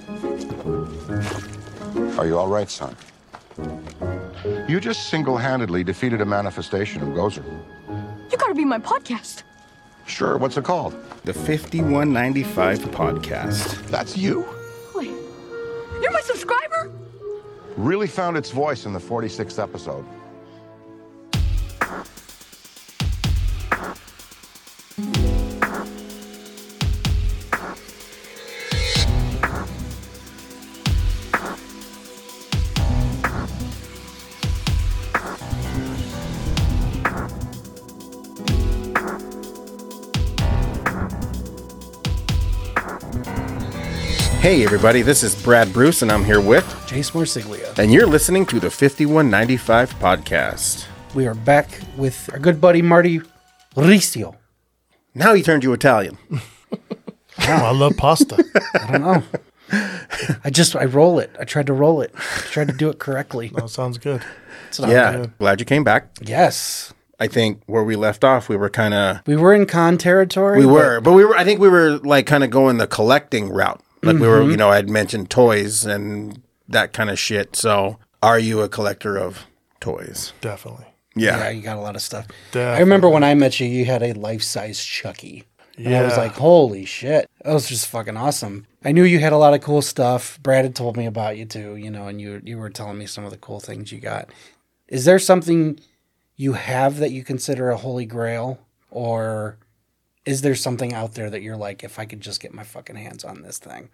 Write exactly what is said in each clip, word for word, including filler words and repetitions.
Are you all right, son? You just single-handedly defeated a manifestation of Gozer. You gotta be my podcast. Sure, what's it called? The fifty-one ninety-five Podcast. That's you? Wait, you're my subscriber? Really found its voice in the forty-sixth episode. Hey everybody, this is Brad Bruce and I'm here with Jace Morsiglia. and you're listening to the fifty-one ninety-five Podcast. We are back with our good buddy Marty Riccio. Now he turned you Italian. Oh, I love pasta. I don't know. I just, I roll it. I tried to roll it. I tried to do it correctly. That sounds good. It's not yeah, good. glad you came back. Yes. I think where we left off, we were kind of... We were in con territory. We but- were, but we were, I think we were like kind of going the collecting route. Like we were, you know, I'd mentioned toys and that kind of shit. So are you a collector of toys? Definitely. Yeah, Yeah. you got a lot of stuff. Definitely. I remember when I met you, you had a life-size Chucky. And I was Yeah. like, holy shit. That was just fucking awesome. I knew you had a lot of cool stuff. Brad had told me about you too, you know, and you you were telling me some of the cool things you got. Is there something you have that you consider a holy grail? Or is there something out there that you're like, if I could just get my fucking hands on this thing?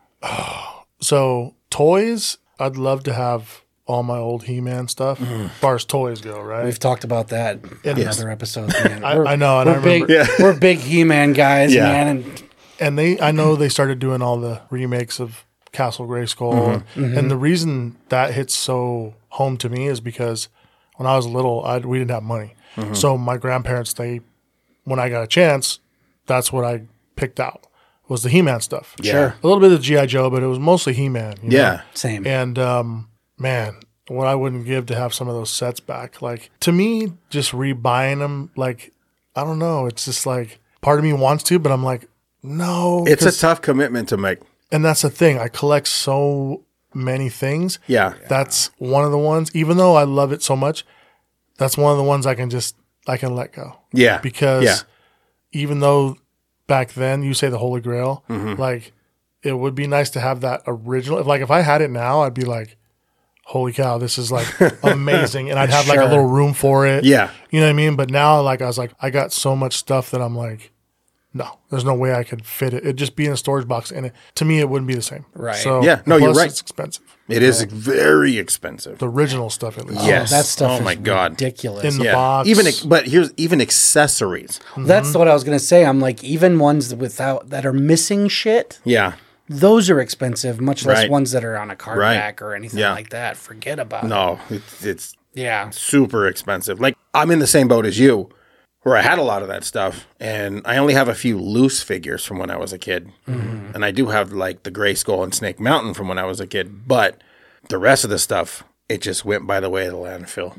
So toys, I'd love to have all my old He-Man stuff, as far as toys go, right? We've talked about that in Yes. other episodes, man. I- We're- I know, and we're I big, remember- Yeah. We're big He-Man guys, Yeah. man. And And they, I know they started doing all the remakes of Castle Grayskull, and the reason that hits so home to me is because when I was little, I we didn't have money, so my grandparents, they, when I got a chance, that's what I picked out was the He-Man stuff. Sure. A little bit of G I. Joe, but it was mostly He-Man. you know? Yeah. same. And um, man, what I wouldn't give to have some of those sets back. Like to me, just rebuying them, like I don't know. It's just like part of me wants to, but I'm like, no. It's a 'cause- tough commitment to make. and that's the thing. I collect so many things. Yeah. That's one of the ones. Even though I love it so much, that's one of the ones I can just I can let go. Yeah. Because Yeah. even though back then you say the Holy Grail, Mm-hmm. like it would be nice to have that original. Like if I had it now, I'd be like, holy cow, this is like amazing. And I'd have like Sure. a little room for it. Yeah. You know what I mean? But now like I was like, I got so much stuff that I'm like, no, there's no way I could fit it. It'd just be in a storage box. And it, to me, it wouldn't be the same. Right. So, Yeah. No, and you're plus right. It's expensive. It is very expensive. The original stuff, at least. Yes. That stuff Oh is my God. ridiculous. In the Yeah. box. Even, ex- but here's even accessories. That's what I was gonna say. I'm like, even ones without that are missing shit, Yeah. those are expensive. Much less Right. ones that are on a card Right. back or anything Yeah. like that. Forget about it. No, it's, it's Yeah. super expensive. Like I'm in the same boat as you, where I had a lot of that stuff, and I only have a few loose figures from when I was a kid, and I do have like the Grayskull and Snake Mountain from when I was a kid, but the rest of the stuff, it just went by the way of the landfill.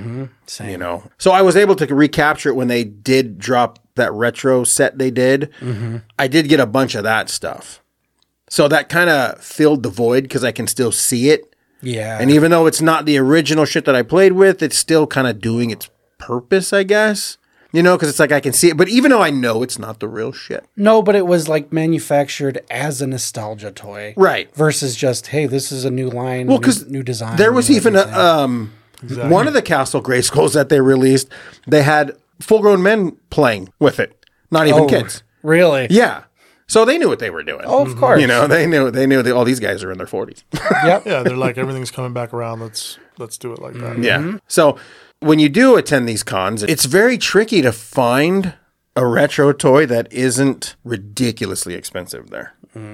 Same. You know, so I was able to recapture it when they did drop that retro set they did. I did get a bunch of that stuff, so that kind of filled the void because I can still see it. Yeah. And even though it's not the original shit that I played with, it's still kind of doing its purpose, I guess. You know, because it's like I can see it. But even though I know it's not the real shit. no, but it was like manufactured as a nostalgia toy, Right. Versus just, hey, this is a new line, Well, new, because new design. there was new even a, everything. um, one of the Castle Grayskulls that they released, they had full-grown men playing with it. Not even Oh, kids. Really? Yeah. So they knew what they were doing. Oh, of course. You know, they knew they knew that all these guys are in their forties. Yep. Yeah, they're like, everything's coming back around. Let's let's do it like that. Yeah. So when you do attend these cons, it's very tricky to find a retro toy that isn't ridiculously expensive there.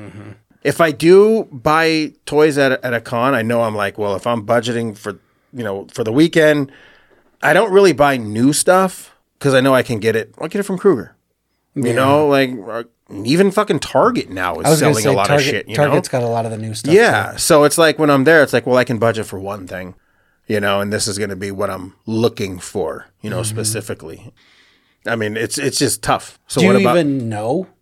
If I do buy toys at a, at a con, I know I'm like, well, if I'm budgeting for, you know, for the weekend, I don't really buy new stuff because I know I can get it. I'll get it from Kruger. You know, like or even fucking Target now I is was going to selling say a lot Target, of shit. You Target's know? got a lot of the new stuff. Yeah. too. So it's like when I'm there, it's like, well, I can budget for one thing, you know, and this is going to be what I'm looking for, you know, specifically. I mean, it's it's just tough. So Do what you about even know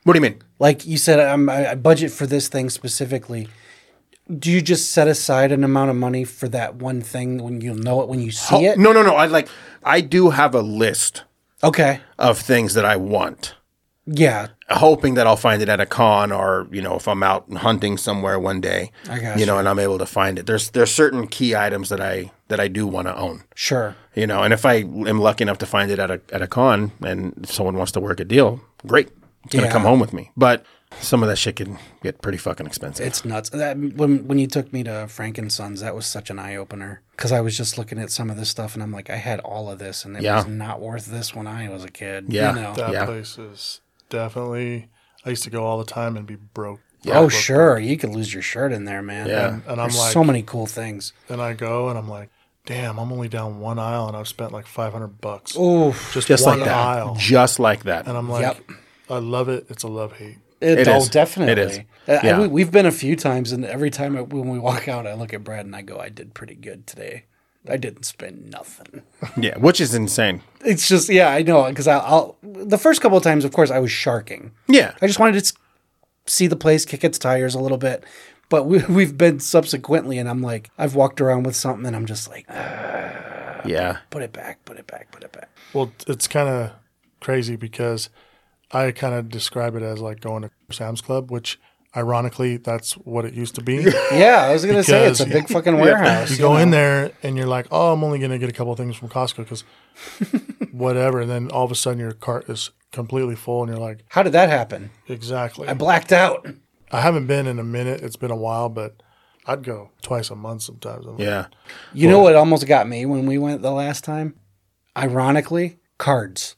What do you mean? Like you said, um, I, I budget for this thing specifically. Do you just set aside an amount of money for that one thing when you'll know it when you see Oh, it? no, no, no. I like. I do have a list Okay. of things that I want, Yeah. hoping that I'll find it at a con or you know if I'm out hunting somewhere one day, I got you know, you. and I'm able to find it. There's there's certain key items that I that I do want to own. Sure. You know, and if I am lucky enough to find it at a at a con and someone wants to work a deal, great. It's gonna Yeah. come home with me. But some of that shit can get pretty fucking expensive. It's nuts. That, when when you took me to Frank and Sons, that was such an eye opener because I was just looking at some of this stuff and I'm like, I had all of this and it Yeah. was not worth this when I was a kid. Yeah. You know? That Yeah. place is definitely. I used to go all the time and be broke. Oh, sure. You could lose your shirt in there, man. Yeah. And, and I'm There's like, so many cool things. and I go and I'm like, damn, I'm only down one aisle and I've spent like five hundred bucks. Oh, just, just one like that. aisle. Just like that. And I'm like, Yep. I love it. It's a love hate. It, It oh, is. definitely. It is. Uh, Yeah. we, we've been a few times, and every time I, when we walk out, I look at Brad and I go, I did pretty good today. I didn't spend nothing. Yeah, which is insane. It's just, yeah, I know. Because I'll, I'll, the first couple of times, of course, I was sharking. Yeah. I just wanted to s- see the place, kick its tires a little bit. But we, we've been subsequently, and I'm like, I've walked around with something, and I'm just like, "Ah, Yeah. put it back, put it back, put it back. Well, it's kind of crazy because I kind of describe it as like going to Sam's Club, which ironically, that's what it used to be. Yeah, I was going to say, it's a Because- big fucking warehouse. You go know? in there and you're like, oh, I'm only going to get a couple of things from Costco because whatever. And then all of a sudden your cart is completely full and you're like, How did that happen? exactly. I blacked out. I haven't been in a minute. It's been a while, but I'd go twice a month sometimes. I'm like, Yeah. You know what almost got me when we went the last time? Ironically, cards.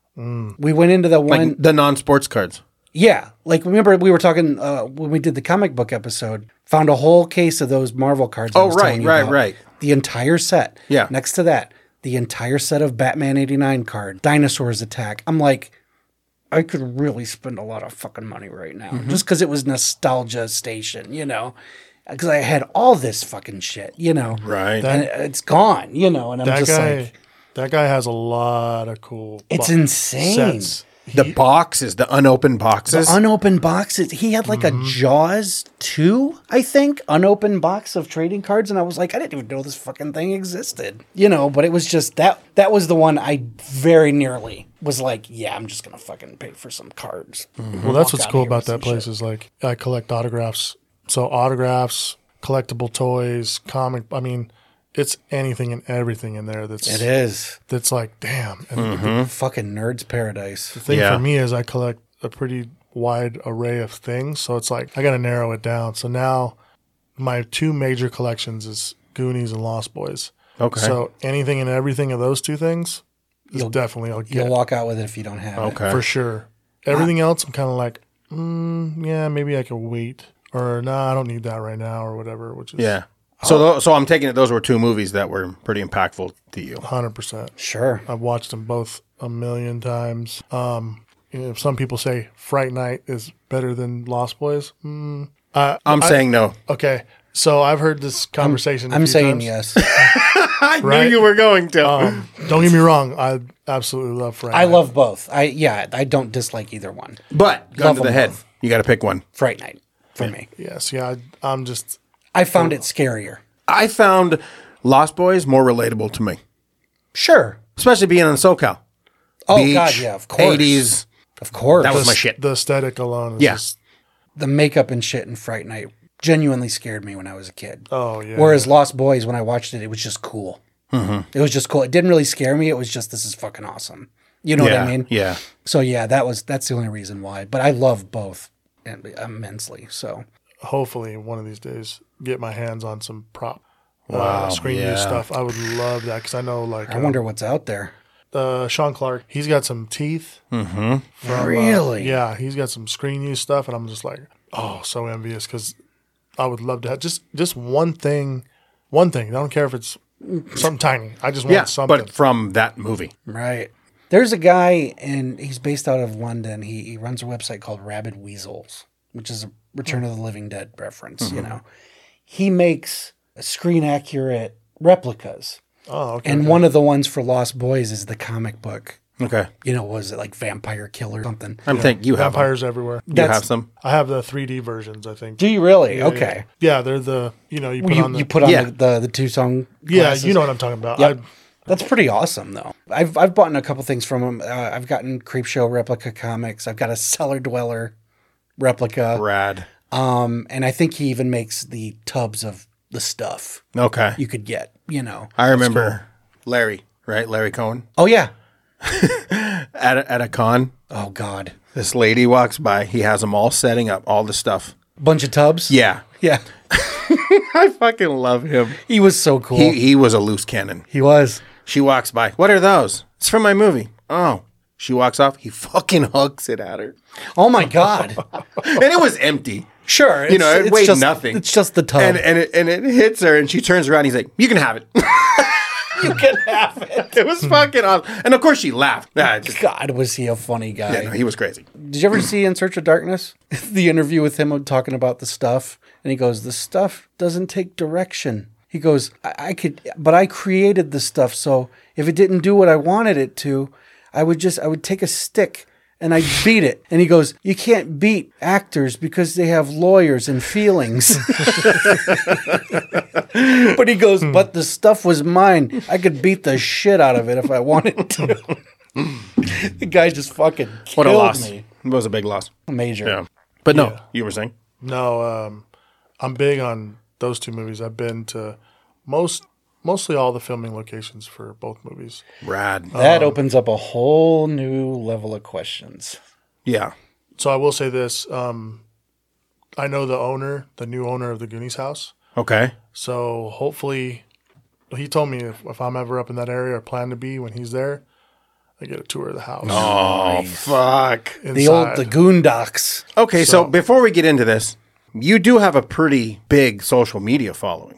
We went into the one. Like the non-sports cards. Yeah. Like, remember we were talking uh, when we did the comic book episode, found a whole case of those Marvel cards. I Oh, was right, telling you right, about. right. The entire set. Yeah. Next to that, the entire set of Batman eighty-nine card, Dinosaurs Attack. I'm like, I could really spend a lot of fucking money right now Mm-hmm. just because it was nostalgia station, you know? Because I had all this fucking shit, you know? Right. And it's gone, you know? And I'm That just guy, like, that guy has a lot of cool. It's bo- insane. Sets. the boxes, the unopened boxes. unopened boxes. He had like Mm-hmm. a Jaws two, I think, unopened box of trading cards, and I was like, I didn't even know this fucking thing existed, you know. But it was just that that was the one I very nearly was like, yeah, I'm just gonna fucking pay for some cards. Well, that's Walk what's out cool of here about with some that place shit. is like I collect autographs. So autographs, collectible toys, comic. I mean, it's anything and everything in there. That's It is that's like damn. And Mm-hmm. fucking nerd's paradise. the thing Yeah. for me is I collect a pretty wide array of things. So it's like I got to narrow it down. So now my two major collections is Goonies and Lost Boys. Okay. So anything and everything of those two things is You'll- definitely I'll You'll get walk out with it if you don't have it. Okay. for sure. Everything else I'm kind of like, mm, yeah, maybe I can wait. Or no, nah, I don't need that right now, or whatever. Which is Yeah. So, tho- so I'm taking it. Those were two movies that were pretty impactful to you. one hundred percent. Sure. I've watched them both a million times. Um, you know, if some people say Fright Night is better than Lost Boys, mm, uh, I'm saying no. okay. So I've heard this conversation. a I'm few saying times. yes. I Right? knew you were going to. Um, don't get me wrong. I absolutely love Fright I Night. love both. I yeah, I don't dislike either one. but gun love to the them head. both. You got to pick one. Fright Night for me. Yes. Yeah. I, I'm just. I found it scarier. I found Lost Boys more relatable to me, Sure. especially being in SoCal. Oh Beach, God, yeah, of course. eighties. Of course. That was the- my shit. The aesthetic alone is Yeah. just. The makeup and shit in Fright Night genuinely scared me when I was a kid. Oh yeah. Whereas Lost Boys, when I watched it, it was just cool. Mm-hmm. It was just cool. It didn't really scare me. It was just, this is fucking awesome. You know yeah, what I mean? Yeah. So yeah, that was that's the only reason why. But I love both im- immensely. So hopefully one of these days get my hands on some prop Wow, uh, screen yeah. use stuff. I would love that because I know like I wonder what's out there. uh, Sean Clark. He's got some teeth. Mm-hmm. From, uh, Really? yeah, he's got some screen use stuff, and I'm just like, oh, so envious because I would love to have just just one thing, one thing. I don't care if it's something tiny. I just want Yeah. something. But from that movie. Right. There's a guy, and he's based out of London. He, he runs a website called Rabid Weasels, which is a Return of the Living Dead reference, you know. He makes screen accurate replicas. oh, okay. And one of the ones for Lost Boys is the comic book Okay. You know, was it like Vampire Killer or something? I'm thinking you have Vampires everywhere. You That's- have some. I have the three D versions, I think. Do you really? Yeah, okay. Yeah. Yeah, they're the, you know, you put you, on the. you put on Yeah. the, the, the two song. yeah, glasses. you know what I'm talking about. Yep. I, That's pretty awesome, though. I've I've bought a couple things from him. Uh, I've gotten Creepshow replica comics. I've got a Cellar Dweller replica. Rad. Um, and I think he even makes the tubs of the stuff Okay. you could get. You know. I remember Larry, right? Larry Cohen. Oh yeah. At a, at a con, Oh God. this lady walks by. He has them all setting up, all the stuff. Bunch of tubs. Yeah. Yeah. I fucking love him. He was so cool. He, He, he was a loose cannon. was. She walks by. What are those? It's from my movie. Oh. She walks off. He fucking hugs it at her. Oh my God. And it was empty. Sure. You know, it's- it it's weighed just- nothing. It's just the tub. And, and, it, and it hits her, and she turns around. He's like, you can have it. you can have it. It was fucking awesome. And of course, she laughed. Nah, just, God, was he a funny guy? yeah, no, he was crazy. Did you ever see In Search of Darkness? The interview with him talking about the stuff. And he goes, the stuff doesn't take direction. He goes, I, I could, but I created the stuff. So if it didn't do what I wanted it to, I would just, I would take a stick and I'd beat it. And he goes, you can't beat actors because they have lawyers and feelings. But he goes, but the stuff was mine. I could beat the shit out of it if I wanted to. The guy just fucking killed What a loss. me. It was a big loss. Major. Yeah. But no, you were saying? no, um, I'm big on those two movies. I've been to most, mostly all the filming locations for both movies. Rad. That opens up a whole new level of questions. Yeah. So I will say this. Um, I know the owner, the new owner of the Goonies house. Okay. So hopefully, he told me if, if I'm ever up in that area or plan to be when he's there, I get a tour of the house. Oh, fuck. The old inside. the Goondocks. Okay, so, before we get into this, you do have a pretty big social media following.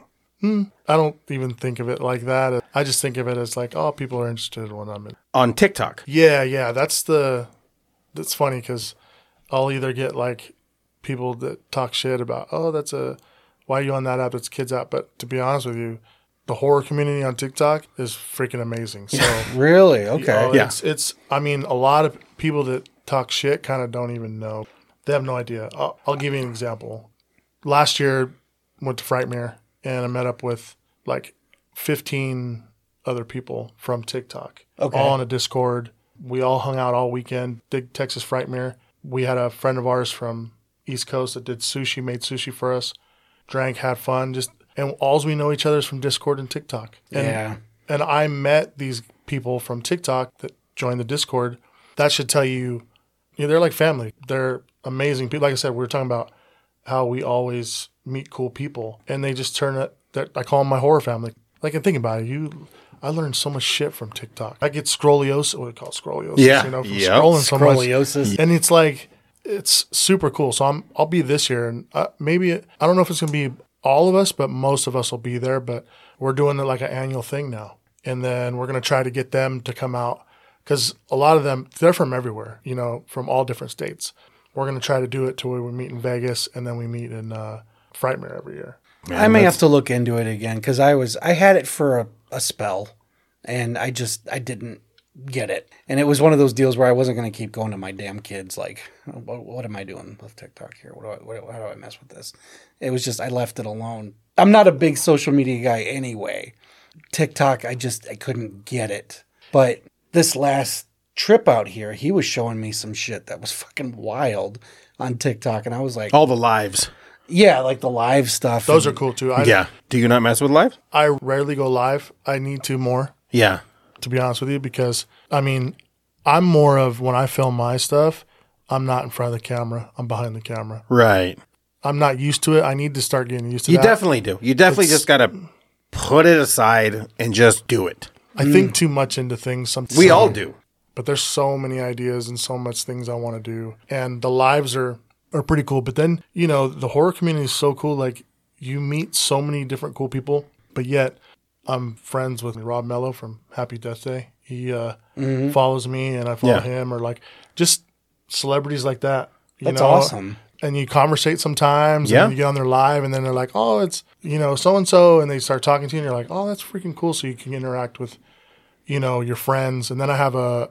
I don't even think of it like that. I just think of it as like, oh, people are interested when I'm in. On TikTok. Yeah, yeah. That's the. That's funny because I'll either get like people that talk shit about, oh, that's a. Why are you on that app? That's a kids app. But to be honest with you, the horror community on TikTok is freaking amazing. So Really? Okay. oh, Yeah. it's it's. I mean, a lot of people that talk shit kind of don't even know. They have no idea. I'll, I'll give you an example. Last year, went to Frightmare and I met up with like fifteen other people from TikTok, Okay. all on a Discord. We all hung out all weekend. Did Texas Frightmare. We had a friend of ours from East Coast that did sushi, made sushi for us. Drank, had fun, just and all we know each other is from Discord and TikTok. And, Yeah. And I met these people from TikTok that joined the Discord. That should tell you, you know, they're like family. They're amazing people. Like I said, we were talking about how we always meet cool people, and they just turn it. That I call them my horror family. Like, and think about it, you. I learned so much shit from TikTok. I get scroliosis. What do you call it? Scoliosis? Yeah. You know, from Yep. scrolling so much. Scoliosis. And it's like, it's super cool. So I'm, I'll be this year, and uh, maybe I don't know if it's gonna be all of us, but most of us will be there. But we're doing it like an annual thing now, and then we're gonna try to get them to come out because a lot of them they're from everywhere, you know, from all different states. We're gonna try to do it to where we meet in Vegas and then we meet in uh, Frightmare every year. I may have to look into it again because I was I had it for a, a spell, and I just I didn't get it, and it was one of those deals where I wasn't going to keep going to my damn kids like, what, what am I doing with TikTok here? What do I what, how do I mess with this? It was just I left it alone. I'm not a big social media guy anyway. TikTok, I just I couldn't get it. But this last trip out here, he was showing me some shit that was fucking wild on TikTok, and I was like, All the lives. yeah, like the live stuff. Those are and- cool too. I, Yeah. Do you not mess with live? I rarely go live. I need to more, Yeah. to be honest with you, because I mean, I'm more of when I film my stuff, I'm not in front of the camera. I'm behind the camera. Right. I'm not used to it. I need to start getting used to You that. definitely do. You definitely It's- just got to put it aside and just do it. I think too much into things sometimes. We all do. But there's so many ideas and so much things I want to do. And the lives are, are pretty cool. But then, you know, the horror community is so cool. Like, you meet so many different cool people, but yet I'm friends with Rob Mello from Happy Death Day. He uh, follows me and I follow Yeah. him, or like just celebrities like that. You That's know? awesome. And you conversate sometimes, Yeah. and you get on their live, and then they're like, "Oh, it's you know so and so," and they start talking to you, and you're like, "Oh, that's freaking cool!" So you can interact with, you know, your friends. And then I have a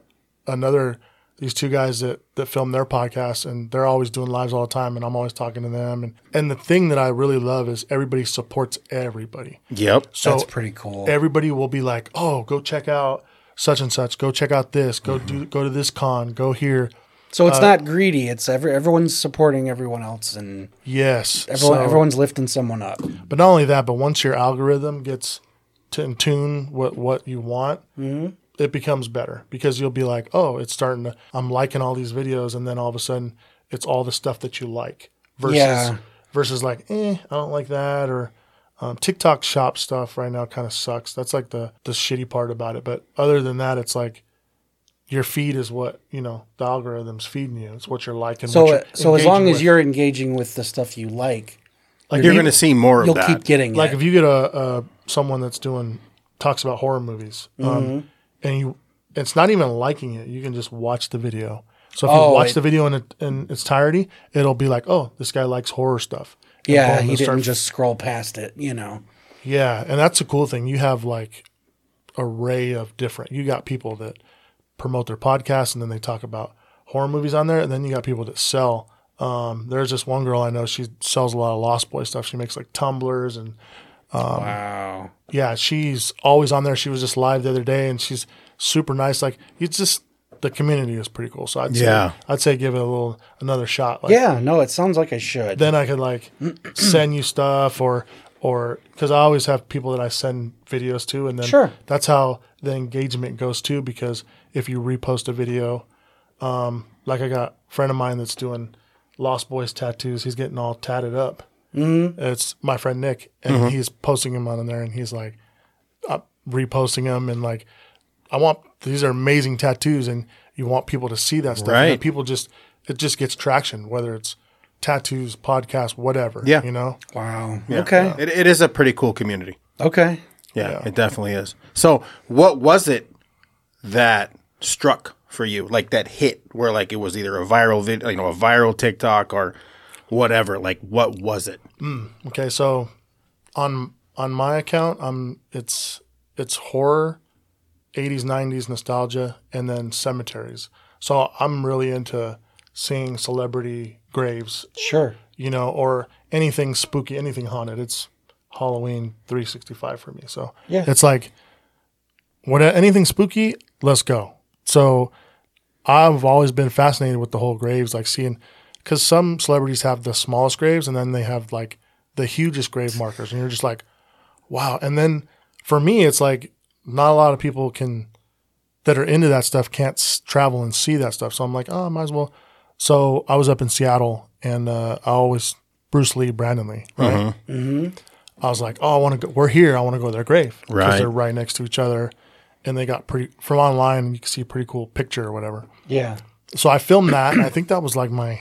another these two guys that that film their podcast, and they're always doing lives all the time, and I'm always talking to them. And and the thing that I really love is everybody supports everybody. Yep. So That's pretty cool. everybody will be like, "Oh, go check out such and such. Go check out this. Go do go to this con. Go here." So uh, it's not greedy. It's every, everyone's supporting everyone else, and Yes. everyone So- everyone's lifting someone up. But not only that, but once your algorithm gets to in tune what what you want, it becomes better because you'll be like, oh, it's starting to. I'm liking all these videos, and then all of a sudden, it's all the stuff that you like versus Yeah. versus like, eh, I don't like that, or um, TikTok shop stuff right now kind of sucks. That's like the the shitty part about it. But other than that, it's like your feed is what you know the algorithm's feeding you. It's what you're liking. So what you're so as long engaging as with. you're engaging with the stuff you like, like You're you- going to see more of you'll that. keep getting like it. if you get a, a someone that's doing talks about horror movies um, Mm-hmm. and you it's not even liking it, you can just watch the video. So if Oh, you watch it- the video in, it, in its entirety, it'll be like, oh, this guy likes horror stuff. And yeah, boom, he it didn't starts- just scroll past it, you know. yeah, and that's a cool thing. You have like array of different. You got people that promote their podcast and then they talk about horror movies on there, and then you got people that sell. Um, there's this one girl I know. She sells a lot of Lost Boy stuff. She makes like tumblers and Wow. yeah, she's always on there. She was just live the other day, and she's super nice. Like it's just the community is pretty cool. So I'd say, Yeah. I'd say give it a little another shot. Like, Yeah, no, it sounds like I should. then I could like send you stuff or or because I always have people that I send videos to, and then Sure. that's how the engagement goes too. Because if you repost a video, um, like I got a friend of mine that's doing Lost Boys tattoos. He's getting all tatted up. Mm-hmm. It's my friend Nick, and he's posting them on there, and he's like uh, reposting them, and like I want these are amazing tattoos, and you want people to see that stuff. And then Right. people just it just gets traction, whether it's tattoos, podcast, whatever. Yeah. you know. Wow. Yeah. Okay. It, it is a pretty cool community. Okay. Yeah, Yeah. it definitely is. So, what was it that struck for you? Like that hit where like it was either a viral video, you know, a viral TikTok or whatever. Like, what was it? Okay, so on on my account, um, it's it's horror, eighties, nineties nostalgia, and then cemeteries. So I'm really into seeing celebrity graves, Sure. you know, or anything spooky, anything haunted. It's Halloween three sixty-five for me. So Yeah. it's like what anything spooky, let's go. So I've always been fascinated with the whole graves, like seeing because some celebrities have the smallest graves and then they have like the hugest grave markers, and you're just like, wow. And then for me, it's like not a lot of people can that are into that stuff can't s- travel and see that stuff. So I'm like, oh, I might as well. So I was up in Seattle, and uh, I always Bruce Lee, Brandon Lee, right? Mm-hmm. I was like, oh, I want to go. We're here. I want to go to their grave because Right. they're right next to each other, and they got pretty from online. You can see a pretty cool picture or whatever. Yeah. So I filmed that, and I think that was like my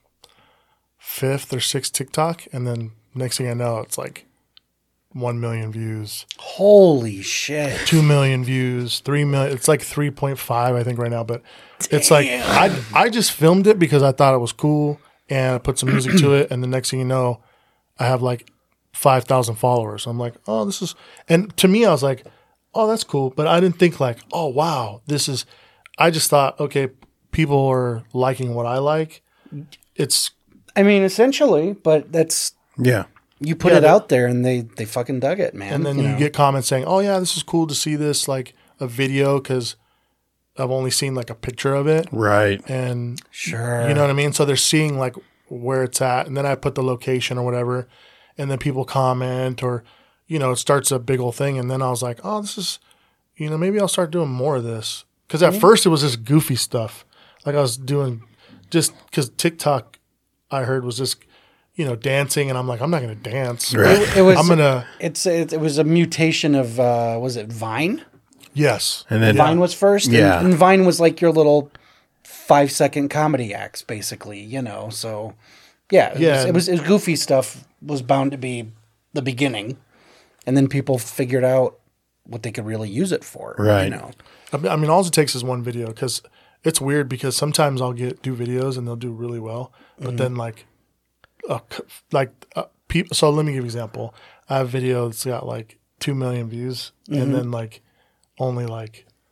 fifth or sixth TikTok, and then next thing I know, it's like one million views, Holy shit. two million views, three million. It's like three point five, I think, right now. But it's like I I just filmed it because I thought it was cool, and I put some music to it, and the next thing you know, I have like five thousand followers. I'm like, oh, this is, and to me, I was like, oh, that's cool, but I didn't think like, oh, wow, this is. I just thought, okay, people are liking what I like. It's I mean, essentially, but that's Yeah. you put Yeah, it that- out there and they they fucking dug it, man. and then you, know? get comments saying, "Oh yeah, this is cool to see this like a video because I've only seen like a picture of it." Right. And sure. you know what I mean? So they're seeing like where it's at, and then I put the location or whatever, and then people comment or you know it starts a big old thing, and then I was like, "Oh, this is you know maybe I'll start doing more of this." Because at first it was just goofy stuff, like I was doing just because TikTok I heard was just you know dancing, and I'm like, I'm not gonna dance. Right. It, it was I'm gonna it's it, it was a mutation of uh was it Vine? yes. And then Vine was first, Yeah. and, and Vine was like your little five second comedy acts, basically. You know, so yeah, it, Yeah, was, it and- was it was goofy stuff was bound to be the beginning, and then people figured out what they could really use it for. Right. You know, I mean, I mean, all it takes is one video because it's weird because sometimes I'll get do videos and they'll do really well, but then like, uh, c- like uh, people. So let me give you an example. I have a video that's got like two million views, and then like only like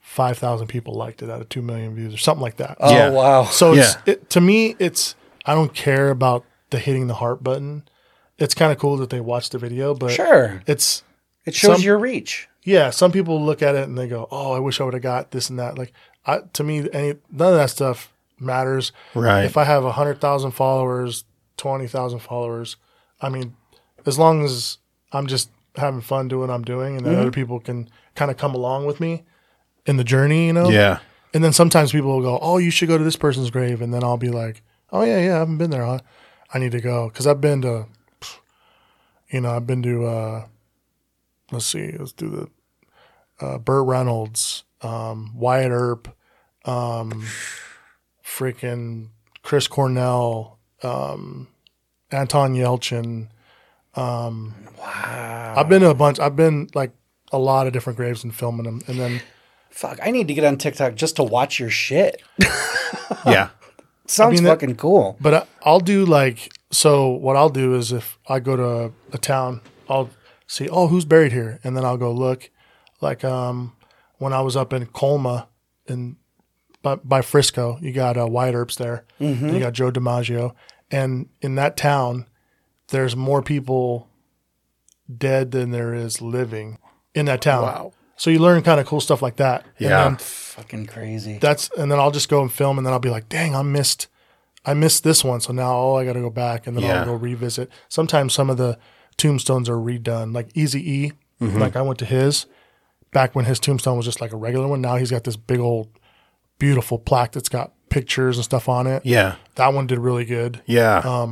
five thousand people liked it out of two million views or something like that. Oh, Yeah. wow. So it's, Yeah. it, to me, it's I don't care about the hitting the heart button. It's kind of cool that they watch the video, but Sure. it's It shows some- your reach. yeah. Some people look at it and they go, "Oh, I wish I would have got this and that." Like, I, to me, any none of that stuff matters. Right. If I have a hundred thousand followers, twenty thousand followers, I mean, as long as I'm just having fun doing what I'm doing, and then other people can kind of come along with me in the journey, you know. Yeah. And then sometimes people will go, "Oh, you should go to this person's grave," and then I'll be like, "Oh yeah, yeah, I haven't been there. Huh? I need to go because I've been to, you know, I've been to. Uh, let's see, let's do the uh, Burt Reynolds, um, Wyatt Earp, um, freaking Chris Cornell, um, Anton Yelchin. Um, wow, I've been to a bunch. I've been like a lot of different graves and filming them, and then. Fuck, I need to get on TikTok just to watch your shit. Yeah. Sounds mean, that- fucking cool. But I, I'll do like so. What I'll do is if I go to a town, I'll see oh who's buried here, and then I'll go look. Like um, when I was up in Colma, in by, by Frisco, you got uh, Wyatt Earp's there, and you got Joe DiMaggio, and in that town, there's more people dead than there is living in that town. Wow. So you learn kind of cool stuff like that. And Yeah. then Fucking crazy. that's and then I'll just go and film, and then I'll be like, dang, I missed, I missed this one. So now oh, I got to go back, and then Yeah. I'll go revisit. Sometimes some of the tombstones are redone, like Easy E. Like I went to his back when his tombstone was just like a regular one. Now he's got this big old, beautiful plaque that's got pictures and stuff on it. Yeah. That one did really good. Yeah.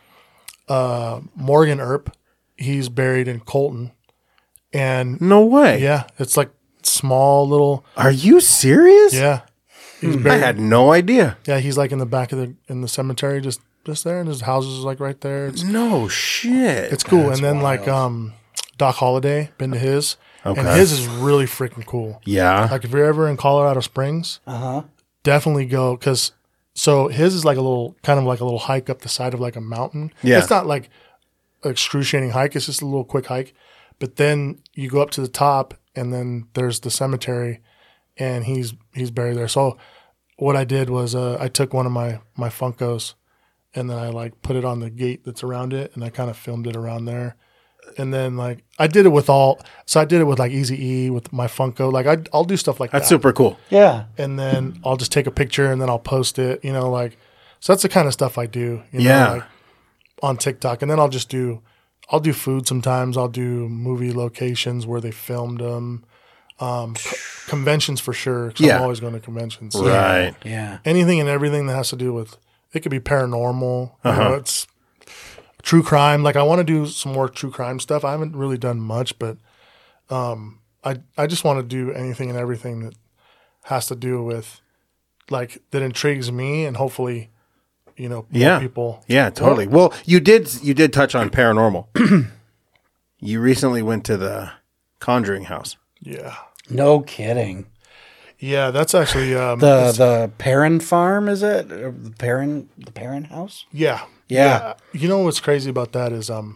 Morgan Earp, he's buried in Colton, and no way. yeah, it's like small little Are you serious? yeah. He's I buried. had no idea. Yeah, he's like in the back of the in the cemetery, just just there, and his house is like right there. It's No shit. it's cool. And then like um, Doc Holliday, been to his, and Okay. his is really freaking cool. yeah. Like if you're ever in Colorado Springs, Uh-huh. definitely go because so his is like a little kind of like a little hike up the side of like a mountain. Yeah. It's not like an excruciating hike. It's just a little quick hike. But then you go up to the top, and then there's the cemetery, and he's he's buried there. So what I did was uh, I took one of my my Funkos, and then I like put it on the gate that's around it, and I kind of filmed it around there. And then like I did it with all, so I did it with like Easy E with my Funko. Like I I'll do stuff like That's that, super cool. Yeah. and then I'll just take a picture and then I'll post it. You know, like so that's the kind of stuff I do. You know, Yeah. like on TikTok, and then I'll just do. I'll do food sometimes. I'll do movie locations where they filmed them. Um, co- conventions for sure. 'Cause Yeah. I'm always going to conventions. Right. Yeah. Anything and everything that has to do with it could be paranormal. You Uh-huh. know, it's true crime. Like I want to do some more true crime stuff. I haven't really done much, but um, I I just want to do anything and everything that has to do with like that intrigues me, and hopefully, you know, more Yeah. people. Yeah, totally. Well, you did you did touch on paranormal. You recently went to the Conjuring house. Yeah. No kidding. Yeah, that's actually um, The it's- the Perrin farm, is it? Or the Perrin the Perrin house? yeah, Yeah. You know what's crazy about that is um,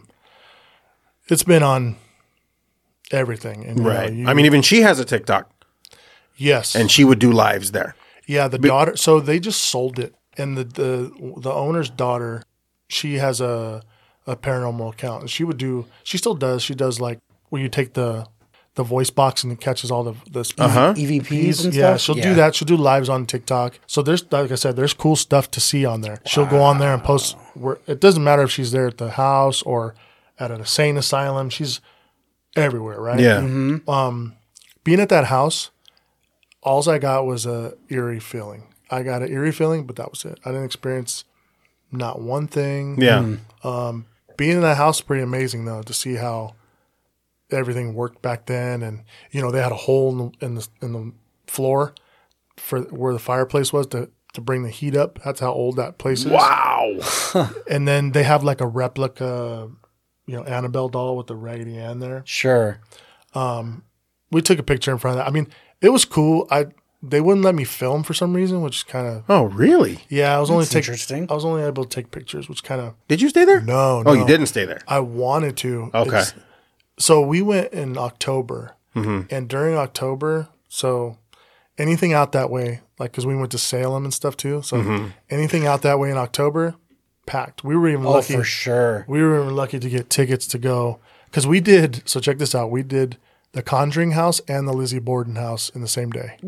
it's been on everything, and you know, Right. you- I mean, even she has a TikTok, yes, and she would do lives there. yeah, the daughter. So they just sold it, and the the the owner's daughter, she has a a paranormal account, and she would do. She still does. She does like where you take the the voice box and it catches all the the speakers. Uh-huh. E V Ps and Yeah, stuff? she'll do that. She'll do lives on TikTok. So there's, like I said, there's cool stuff to see on there. She'll go on there and post. Where it doesn't matter if she's there at the house or at an insane asylum. She's everywhere, right? Yeah. Um, being at that house, all I got was a eerie feeling. I got an eerie feeling, but that was it. I didn't experience not one thing. Yeah. Being in that house is pretty amazing though, to see how everything worked back then. And you know, they had a hole in the in the, in the floor for where the fireplace was to to bring the heat up. That's how old that place is. Wow. And then they have like a replica, you know, Annabelle doll with the Raggedy Ann there. Sure. We took a picture in front of that. I mean, it was cool. I they wouldn't let me film for some reason, which kind of Oh, really? yeah. I was only That's take, interesting. I was only able to take pictures, which kind of Did you stay there? no. Oh, no. you didn't stay there. I wanted to. Okay. It's- so we went in October, Mm-hmm. and during October, so anything out that way, like because we went to Salem and stuff too. So Mm-hmm. anything out that way in October, packed. We were even Oh, lucky. for sure. We were even lucky to get tickets to go because we did. So check this out. We did the Conjuring House and the Lizzie Borden house in the same day.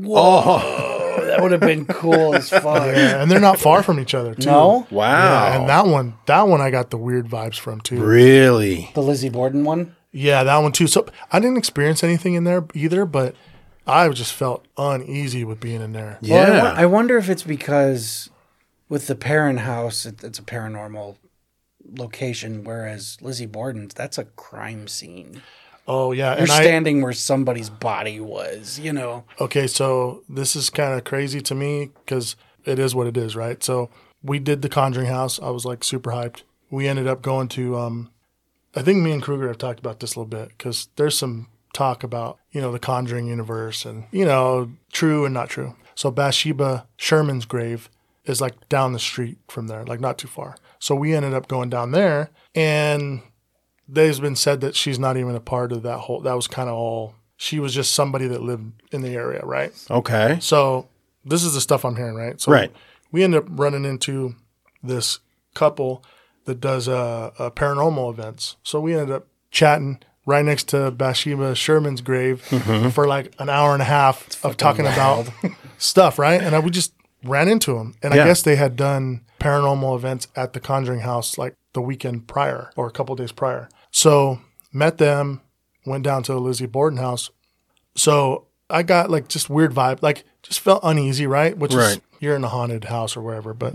Oh, that would have been cool as fuck. Yeah, and they're not far from each other too. No? Wow. Yeah, and that one, that one, I got the weird vibes from too. Really? The Lizzie Borden one? Yeah, that one too. So I didn't experience anything in there either, but I just felt uneasy with being in there. Yeah. Well, I, wo- I wonder if it's because with the Perrin house, it, it's a paranormal location, whereas Lizzie Borden's, that's a crime scene. Oh yeah, You're and I, standing where somebody's body was, you know. okay, so this is kind of crazy to me because it is what it is, right? So we did the Conjuring House. I was like super hyped. We ended up going to, um, I think me and Kruger have talked about this a little bit because there's some talk about, you know, the Conjuring universe and, you know, true and not true. So Bathsheba Sherman's grave is like down the street from there, like not too far. So we ended up going down there, and there's been said that she's not even a part of that whole, that was kind of all, she was just somebody that lived in the area, right? Okay. So this is the stuff I'm hearing, right? So Right. we end up running into this couple that does uh, uh, paranormal events. So we ended up chatting right next to Bathsheba Sherman's grave for like an hour and a half of talking about stuff, right? And I, we just ran into them. And Yeah. I guess they had done paranormal events at the Conjuring House like the weekend prior or a couple days prior. So met them, went down to the Lizzie Borden house. So I got like just weird vibe, like just felt uneasy, right? Which is, Right. you're in a haunted house or wherever. But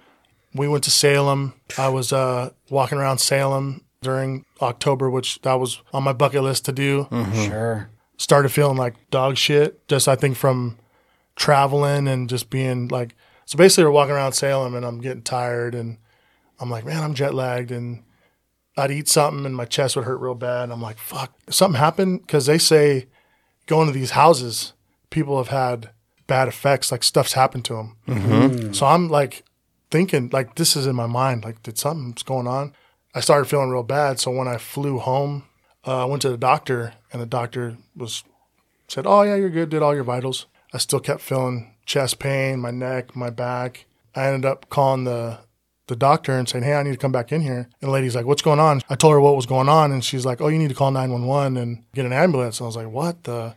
we went to Salem. I was uh, walking around Salem during October, which that was on my bucket list to do. Sure. Started feeling like dog shit, just I think from traveling and just being like, so basically we're walking around Salem and I'm getting tired and I'm like, man, I'm jet lagged, and I'd eat something and my chest would hurt real bad. And I'm like, fuck, something happened? Because they say going to these houses, people have had bad effects, like stuff's happened to them. Mm-hmm. So I'm like thinking, like, this is in my mind, like, did something's going on? I started feeling real bad. So when I flew home, uh, I went to the doctor, and the doctor was said, oh, yeah, you're good, did all your vitals. I still kept feeling chest pain, my neck, my back. I ended up calling the the doctor and saying, hey, I need to come back in here. And the lady's like, what's going on? I told her what was going on, and she's like, oh, you need to call nine one one and get an ambulance. And I was like, what the?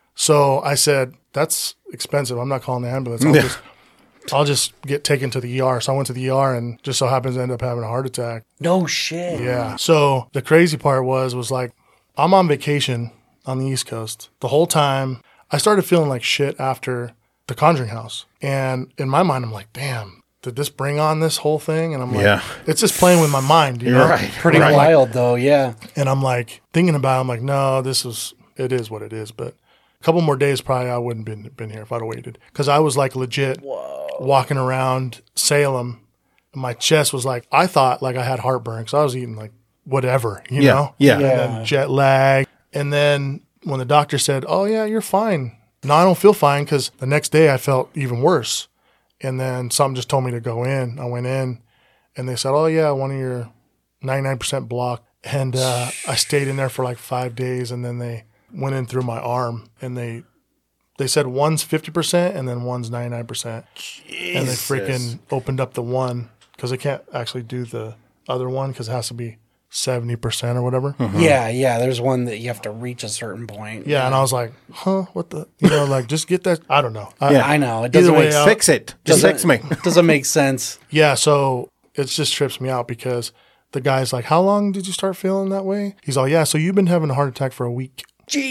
So I said, that's expensive. I'm not calling the ambulance. I'll, Yeah. just, I'll just get taken to the E R. So I went to the E R and just so happens I ended up having a heart attack. No shit. Yeah. So the crazy part was, was like, I'm on vacation on the East Coast the whole time. I started feeling like shit after the Conjuring House. And in my mind, I'm like, damn, did this bring on this whole thing? And I'm like, Yeah. it's just playing with my mind, you know? Right. Pretty Right. wild, though, yeah. And I'm like thinking about it. I'm like, no, this is, it is what it is. But a couple more days, probably I wouldn't been been here if I'd have waited. Because I was like legit walking around Salem. My chest was like, I thought like I had heartburn because I was eating like whatever, you Yeah. know? Yeah. And Yeah. then jet lag. And then when the doctor said, oh, yeah, you're fine. No, I don't feel fine because the next day I felt even worse. And then something just told me to go in. I went in and they said, oh, yeah, one of your ninety-nine percent blocked. And uh, I stayed in there for like five days. And then they went in through my arm and they they said one's fifty percent and then one's ninety-nine percent. And they freaking opened up the one because they can't actually do the other one because it has to be seventy percent or whatever. Yeah, yeah. There's one that you have to reach a certain point. Yeah, and I was like, huh, what the, you know, like just get that. I don't know. I, Yeah. I know. It Either doesn't way make out. Fix it. Just doesn't- fix me. doesn't make sense. Yeah, so it just trips me out because the guy's like, how long did you start feeling that way? He's all, yeah, so you've been having a heart attack for a week.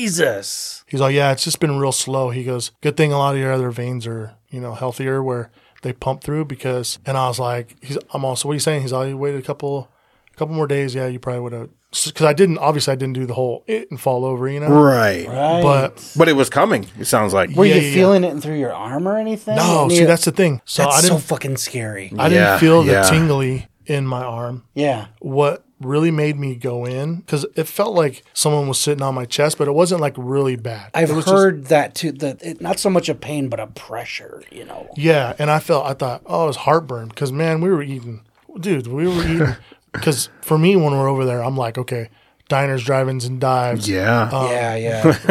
Jesus. He's all, yeah, it's just been real slow. He goes, good thing a lot of your other veins are, you know, healthier where they pump through because, and I was like, he's, I'm also, what are you saying? He's all, you waited a couple, a couple more days. Yeah, you probably would have, because I didn't, obviously I didn't do the whole it and fall over, you know? Right. Right. But But it was coming, it sounds like. were yeah, you yeah, feeling it through your arm or anything? no, And see, you- that's the thing. So that's I so didn't, fucking scary. I Yeah, didn't feel the yeah. tingly in my arm. Yeah. What really made me go in, because it felt like someone was sitting on my chest, but it wasn't like really bad. I've It was just- heard that too. That it, not so much a pain, but a pressure. You know. yeah, and I felt, I thought, oh, it was heartburn, because man, we were eating, dude, we were eating, because for me, when we're over there, I'm like, okay, diners, drive-ins, and dives. Yeah. Um, yeah, yeah.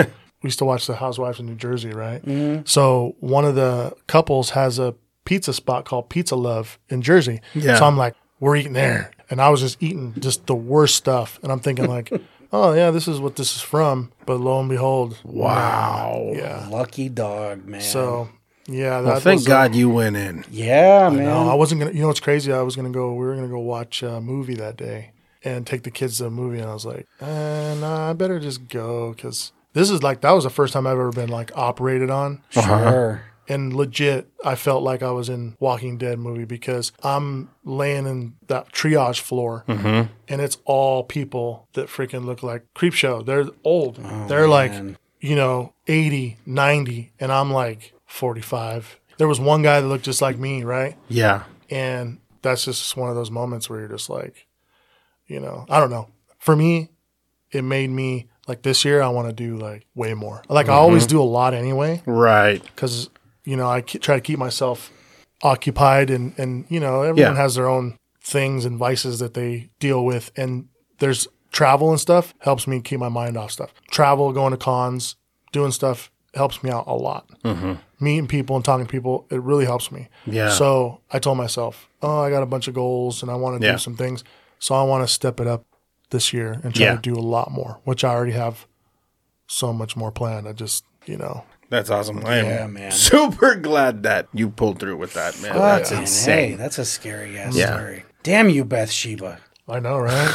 we used to watch The Housewives in New Jersey, right? Mm-hmm. So one of the couples has a pizza spot called Pizza Love in Jersey. Yeah. So I'm like, we're eating there. And I was just eating just the worst stuff. And I'm thinking like, oh, yeah, this is what this is from. But lo and behold. Wow. Yeah. Lucky dog, man. So, yeah. Well, that thank was, uh, God you went in. yeah, man. No, I wasn't going to, you know what's crazy? I was going to go, we were going to go watch a movie that day and take the kids to a movie. And I was like, eh, nah, I better just go. Because this is like, that was the first time I've ever been like operated on. Sure. And legit, I felt like I was in Walking Dead movie because I'm laying in that triage floor Mm-hmm. and it's all people that freaking look like Creepshow. They're old. Oh, They're like, man. you know, eighty, ninety, and I'm like forty-five. There was one guy that looked just like me, right? Yeah. And that's just one of those moments where you're just like, you know, I don't know. For me, it made me, like this year, I want to do like way more. Like I always do a lot anyway Right. because, you know, I ke- try to keep myself occupied and, and you know, everyone Yeah. has their own things and vices that they deal with. And there's travel and stuff helps me keep my mind off stuff. Travel, going to cons, doing stuff helps me out a lot. Mm-hmm. Meeting people and talking to people, it really helps me. Yeah. So I told myself, oh, I got a bunch of goals and I want to Yeah. do some things. So I want to step it up this year and try Yeah. to do a lot more, which I already have so much more planned. I just, you know, That's awesome. I am Yeah, man. super glad that you pulled through with that, man. That's Fucking insane. Hey, that's a scary ass Yeah. story. Damn you, Bathsheba. I know, right?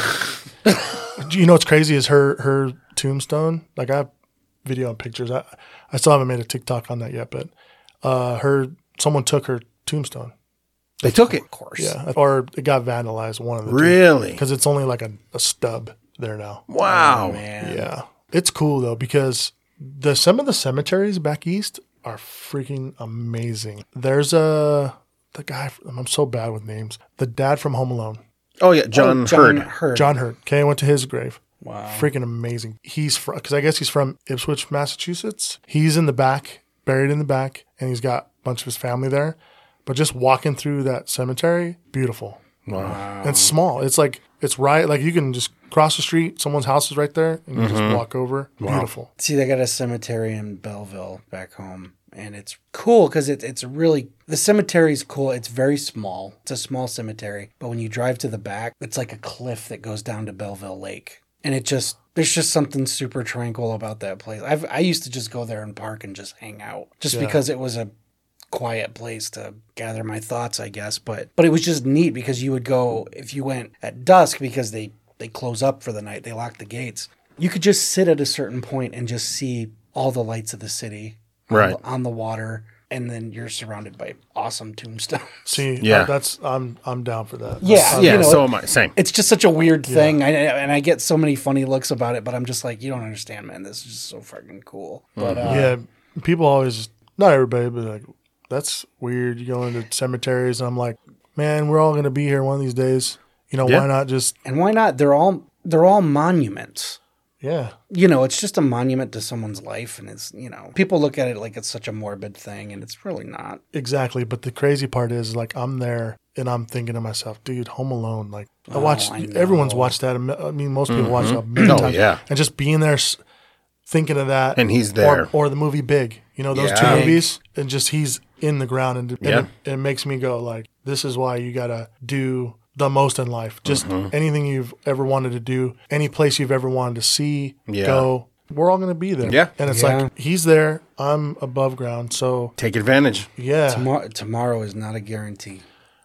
You know what's crazy is her her tombstone. Like I have video and pictures. I I still haven't made a TikTok on that yet, but uh, her someone took her tombstone. They took it. Of course. Yeah, or it got vandalized. One of the Really? because it's only like a, a stub there now. Wow. Oh, man. Yeah, it's cool though because the some of the cemeteries back east are freaking amazing. There's a the guy. I'm so bad with names. The dad from Home Alone, Oh, yeah. John, Oh, John Hurd. Hurd. John Hurt. Okay, I went to his grave. Wow. Freaking amazing. He's from because I guess he's from Ipswich, Massachusetts. He's in the back, buried in the back, and he's got a bunch of his family there. But just walking through that cemetery, beautiful. Wow. And it's small. It's like it's right. Like you can just cross the street. Someone's house is right there, and you just walk over. Beautiful. See, they got a cemetery in Belleville back home, and it's cool because it, it's really the cemetery's cool. It's very small. It's a small cemetery, but when you drive to the back, it's like a cliff that goes down to Belleville Lake, and it just there's just something super tranquil about that place. I've I used to just go there and park and just hang out, just Yeah. because it was a quiet place to gather my thoughts, I guess. But but it was just neat because you would go if you went at dusk because they they close up for the night. They lock the gates. You could just sit at a certain point and just see all the lights of the city on Right. the, on the water, and then you're surrounded by awesome tombstones. See, Yeah. yeah, that's I'm I'm down for that. Yeah. I'm- Yeah, you know, so am I. Same. It's just such a weird thing, I, and I get so many funny looks about it. But I'm just like, you don't understand, man. This is just so fucking cool. But uh, yeah. People always, not everybody, but like, that's weird. You go into cemeteries, and I'm like, man, we're all gonna be here one of these days. You know, Yeah. why not just and why not? They're all they're all monuments. yeah. You know, it's just a monument to someone's life, and it's, you know, people look at it like it's such a morbid thing, and it's really not. Exactly, but the crazy part is, like, I'm there and I'm thinking to myself, dude, Home Alone. Like, I watched. I know. Everyone's watched that. I mean, most people watch it a million Oh, times. yeah. And just being there, s- thinking of that, And he's there. or, or the movie Big. You know, those Yeah. two Big. movies, and just he's in the ground, and, and Yeah. it, it makes me go like, this is why you gotta do the most in life. Just Mm-hmm. anything you've ever wanted to do, any place you've ever wanted to see, Yeah. go. We're all gonna be there. Yeah. and it's Yeah. like he's there. I'm above ground, so Take advantage. yeah. Tomorrow, tomorrow is not a guarantee.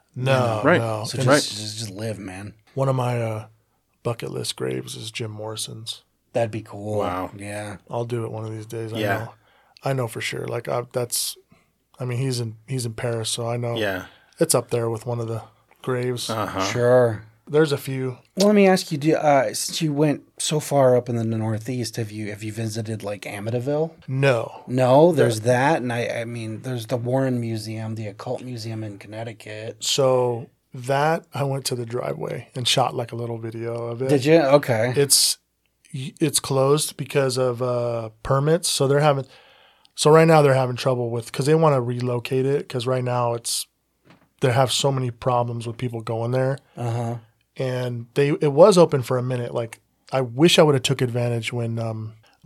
No, Right. no. So And just, Right. just just live, man. one of my uh, bucket list graves is Jim Morrison's. That'd be cool. Wow. Yeah. I'll do it one of these days. I Yeah. know. I know for sure. Like I, that's, I mean, he's in he's in Paris, so I know Yeah. it's up there with one of the graves. Uh-huh. Sure. There's a few. Well, let me ask you: do, uh, since you went so far up in the Northeast, have you have you visited like Amityville? No, No, there's that, and I, I mean, there's the Warren Museum, the Occult Museum in Connecticut. so that I went to the driveway and shot like a little video of it. Did you? Okay. It's it's closed because of uh, permits. So they're having. So right now they're having trouble with because they want to relocate it because right now it's they have so many problems with people going there. Uh huh. And they it was open for a minute. Like I wish I would have took advantage when um,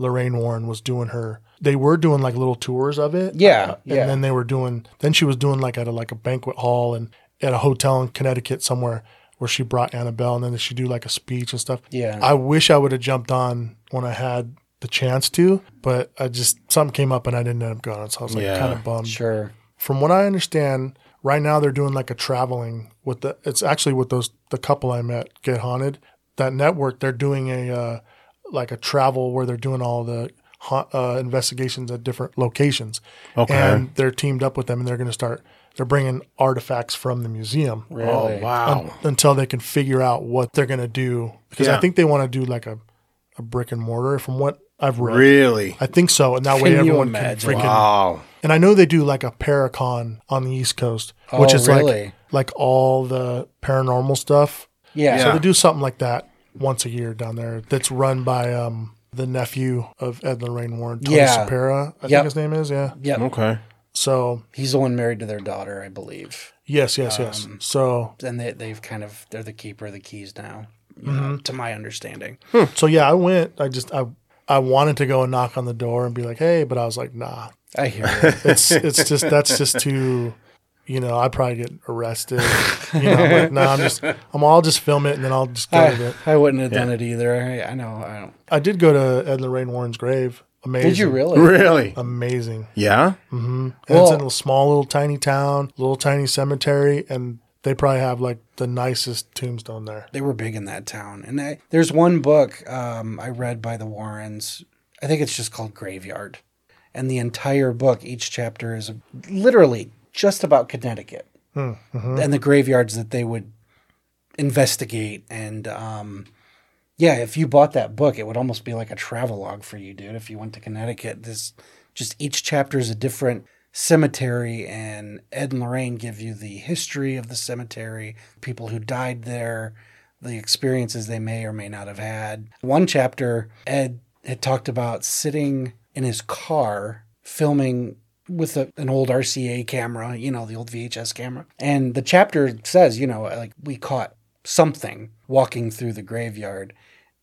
Lorraine Warren was doing her. They were doing like little tours of it. Yeah, uh, yeah. And then they were doing. Then she was doing like at a like a banquet hall and at a hotel in Connecticut somewhere where she brought Annabelle, and then she do like a speech and stuff. Yeah. I wish I would have jumped on when I had the chance to, but I just something came up and I didn't end up going. So I was like Yeah. kind of bummed. Sure. From what I understand, right now they're doing like a traveling with the. It's actually with those the couple I met, Get Haunted. That network, they're doing a uh, like a travel where they're doing all the ha- uh, investigations at different locations. Okay. And they're teamed up with them, and they're going to start. They're bringing artifacts from the museum. Really? Oh, wow. un- until they can figure out what they're going to do, because Yeah. I think they want to do like a, a brick and mortar. From what I've read, Really? I think so, and that way Can you everyone imagine? can freaking. Wow. And I know they do like a Paracon on the East Coast, which Oh, is really? like like all the paranormal stuff. Yeah. So Yeah. they do something like that once a year down there. That's run by um, the nephew of Ed and Lorraine Warren, Tony Yeah. Supera, I Yep. think his name is. Yeah. Yep. Okay. So He's the one married to their daughter, I believe. yes, yes, yes. So And they, they've kind of, they're the keeper of the keys now, you know, to my understanding. so yeah, I went. I just I I wanted to go and knock on the door and be like, hey, but I was like, nah. I hear you. It's it's just that's just too. You know, I'd probably get arrested. You know, I'm like, no, I'm just, I'm. I'll just film it and then I'll just go with it. I, I wouldn't have done it either. I, I know. I don't. I did go to Ed and Lorraine Warren's grave. Amazing. Did you really? Really? Amazing. Yeah? And Well- it's in a small little tiny town, little tiny cemetery, and they probably have like the nicest tombstone there. They were big in that town. And I, there's one book um, I read by the Warrens. I think it's just called Graveyard. And the entire book, each chapter is literally just about Connecticut and the graveyards that they would investigate. And um, yeah, if you bought that book, it would almost be like a travelogue for you, dude. If you went to Connecticut, this just each chapter is a different cemetery, and Ed and Lorraine give you the history of the cemetery, people who died there, the experiences they may or may not have had. One chapter, Ed had talked about sitting in his car filming with a, an old R C A camera, you know, the old V H S camera. And the chapter says, you know, like we caught something walking through the graveyard.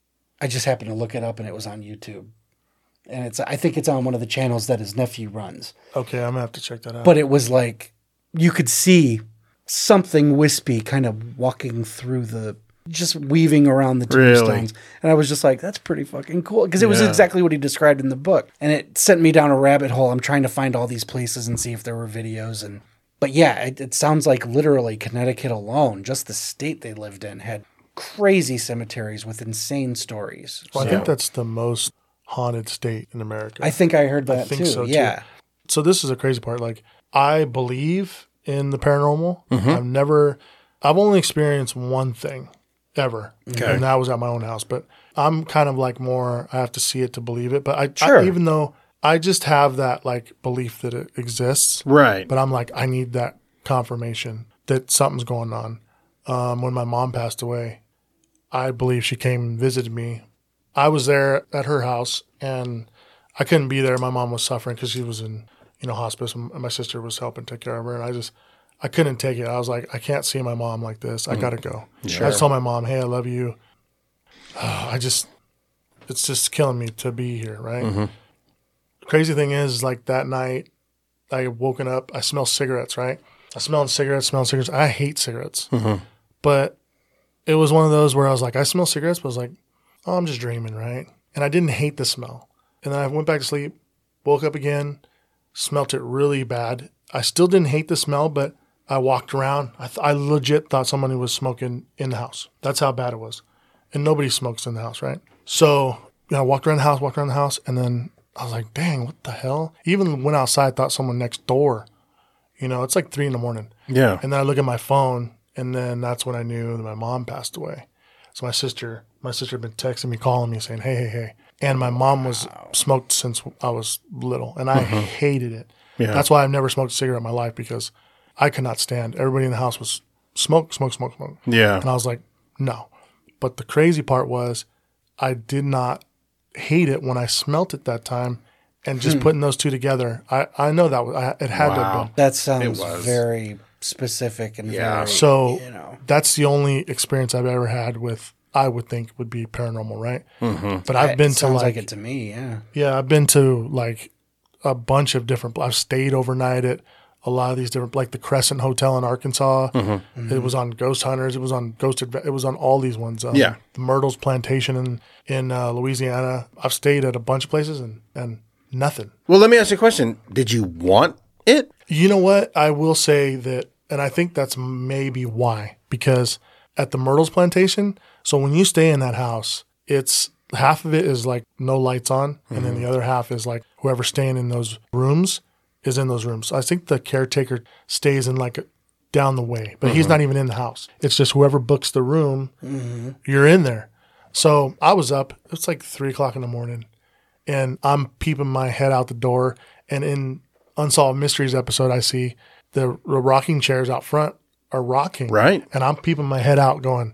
I just happened to look it up and it was on YouTube. And it's, I think it's on one of the channels that his nephew runs. Okay, I'm gonna have to check that out. But it was like, you could see something wispy kind of walking through the, just weaving around the tombstones. Really? And I was just like, that's pretty fucking cool. Because it was Yeah. exactly what he described in the book. And it sent me down a rabbit hole. I'm trying to find all these places and see if there were videos. And But yeah, it, it sounds like literally Connecticut alone, just the state they lived in, had crazy cemeteries with insane stories. well, I So- think that's the most haunted state in America. I think I heard that think too. so, too. Yeah. So this is a crazy part. Like, I believe in the paranormal. Mm-hmm. I've never, I've only experienced one thing ever, and that was at my own house. But I'm kind of like more, I have to see it to believe it. But I, Sure. I even though I just have that like belief that it exists, Right. but I'm like, I need that confirmation that something's going on. Um, when my mom passed away, I believe she came and visited me. I was there at her house, and I couldn't be there. My mom was suffering because she was in, you know, hospice, and my sister was helping take care of her. And I just, I couldn't take it. I was like, I can't see my mom like this. I gotta go. I just told my mom, hey, I love you. I just, it's just killing me to be here, right? Crazy thing is, like that night, I woken up, I smell cigarettes, right? I smelled cigarettes, smelled cigarettes. I hate cigarettes. But it was one of those where I was like, I smell cigarettes, but I was like, oh, I'm just dreaming, right? And I didn't hate the smell. And then I went back to sleep, woke up again, smelt it really bad. I still didn't hate the smell, but I walked around. I, th- I legit thought somebody was smoking in the house. That's how bad it was. And nobody smokes in the house, right? So, you know, I walked around the house, walked around the house, and then I was like, dang, what the hell? Even went outside, thought someone next door. You know, it's like three in the morning. Yeah. And then I look at my phone, and then that's when I knew that my mom passed away. So my sister, my sister had been texting me, calling me, saying, hey, hey, hey. And my mom was smoked since I was little, and I hated it. Yeah. That's why I've never smoked a cigarette in my life, because I could not stand. Everybody in the house was smoke, smoke, smoke, smoke. Yeah. And I was like, no. But the crazy part was I did not hate it when I smelt it that time. And just putting those two together, I, I know that was, I, it had to have been. That sounds was. very specific and Yeah. very, So you know. that's the only experience I've ever had with I would think would be paranormal, right? Mm-hmm. But I've been It to sounds like, like it to me. Yeah. yeah, I've been to like a bunch of different. I've stayed overnight at a lot of these different, like the Crescent Hotel in Arkansas. Mm-hmm. It was on Ghost Hunters. It was on Ghost. Adve- It was on all these ones. Um, Yeah. the Myrtles Plantation in in uh, Louisiana. I've stayed at a bunch of places and and nothing. Well, let me ask you a question. Did you want it? You know what? I will say that, and I think that's maybe why, because at the Myrtles Plantation, so when you stay in that house, it's half of it is like no lights on, mm-hmm. and then the other half is like whoever's staying in those rooms is in those rooms. I think the caretaker stays in like a, down the way, but mm-hmm. he's not even in the house. It's just whoever books the room, mm-hmm. you're in there. So I was up, it's like three o'clock in the morning, and I'm peeping my head out the door, and in Unsolved Mysteries episode, I see the, the rocking chairs out front are rocking. Right. And I'm peeping my head out going,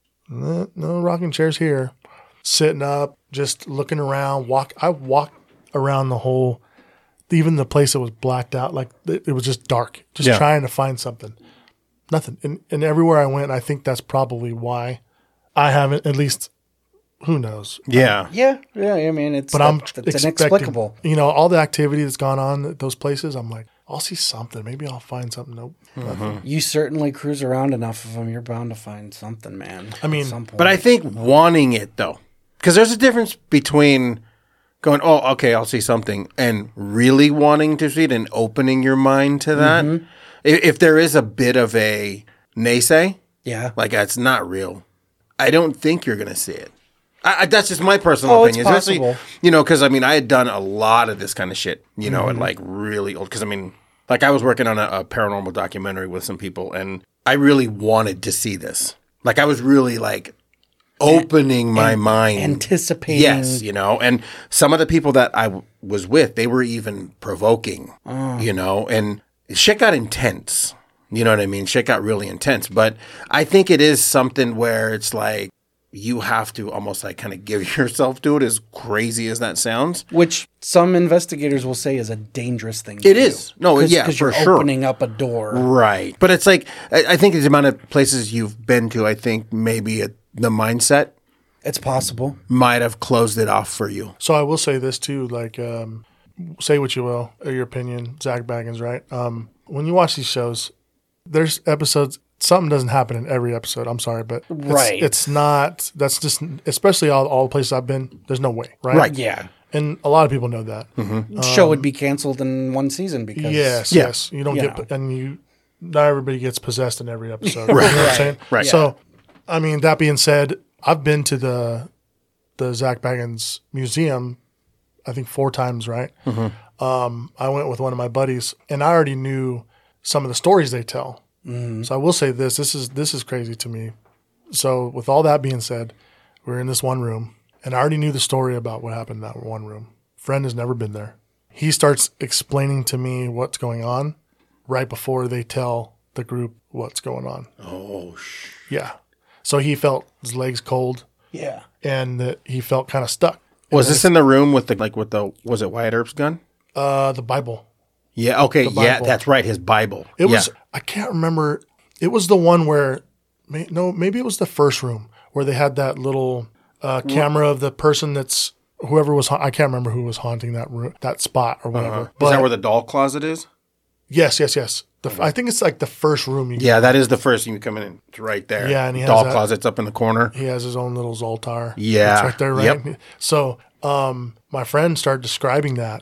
no, no rocking chairs here. Sitting up, just looking around. Walk. I walked around the whole, even the place that was blacked out. Like it, it was just dark. Just Yeah. trying to find something. Nothing. And, and everywhere I went, I think that's probably why I haven't, at least, who knows. Yeah. Yeah. Yeah. I mean, it's, But I'm it's expecting, inexplicable. you know, all the activity that's gone on at those places, I'm like, I'll see something. Maybe I'll find something. Nope. Nothing. You certainly cruise around enough of them. You're bound to find something, man. I mean, at some point. But I think wanting it, though, because there's a difference between going, oh, okay, I'll see something, and really wanting to see it and opening your mind to that. Mm-hmm. If, if there is a bit of a naysay, yeah. like it's not real, I don't think you're going to see it. I, I, that's just my personal Oh, it's opinion. Especially, possible. you know, because I mean, I had done a lot of this kind of shit, you know, Mm-hmm. and like really old. Because I mean, like I was working on a, a paranormal documentary with some people, and I really wanted to see this. Like I was really like opening my mind, anticipating. Yes, you know, and some of the people that I w- was with, they were even provoking, Oh. you know, and shit got intense. You know what I mean? Shit got really intense. But I think it is something where it's like you have to almost like kind of give yourself to it, as crazy as that sounds. Which some investigators will say is a dangerous thing to It do. is. No, Cause, yeah, Because for you're sure. opening up a door. Right. But it's like, I, I think the amount of places you've been to, I think maybe it, the mindset It's possible. might have closed it off for you. So I will say this too, like, um, say what you will, or your opinion, Zach Baggins, right? Um, when you watch these shows, there's episodes, something doesn't happen in every episode. I'm sorry, but it's, Right. it's not, that's just, especially all, all the places I've been, there's no way, right? Right. Yeah. And a lot of people know that. The show would be canceled in one season because Yes, Yeah. yes. You don't You get, know. and you, not everybody gets possessed in every episode. Right. You know what I'm saying? Right. So, I mean, that being said, I've been to the, the Zach Baggins Museum, I think four times, right? Mm-hmm. Um, I went with one of my buddies, and I already knew some of the stories they tell. Mm-hmm. So I will say this: this is this is crazy to me. So with all that being said, we're in this one room, and I already knew the story about what happened in that one room. Friend has never been there. He starts explaining to me what's going on right before they tell the group what's going on. Oh, sh- Yeah. So he felt his legs cold, yeah. and that he felt kind of stuck. Was this in the room with the, like with the, was it Wyatt Earp's gun? Uh, the Bible. Yeah. Okay. Yeah. Bible. That's right. His Bible. It Yeah. was, I can't remember. It was the one where, may, no, maybe it was the first room where they had that little uh, camera of the person that's, whoever was, ha- I can't remember who was haunting that room, that spot or whatever. Uh-huh. But Is that where the doll closet is? yes, yes, yes. The, I think it's like the first room. You Yeah, that is the first thing you come in. And it's right there. Yeah, and he has doll that- closet's up in the corner. He has his own little Zoltar. Yeah. It's right there, right? Yep. So um, my friend started describing that.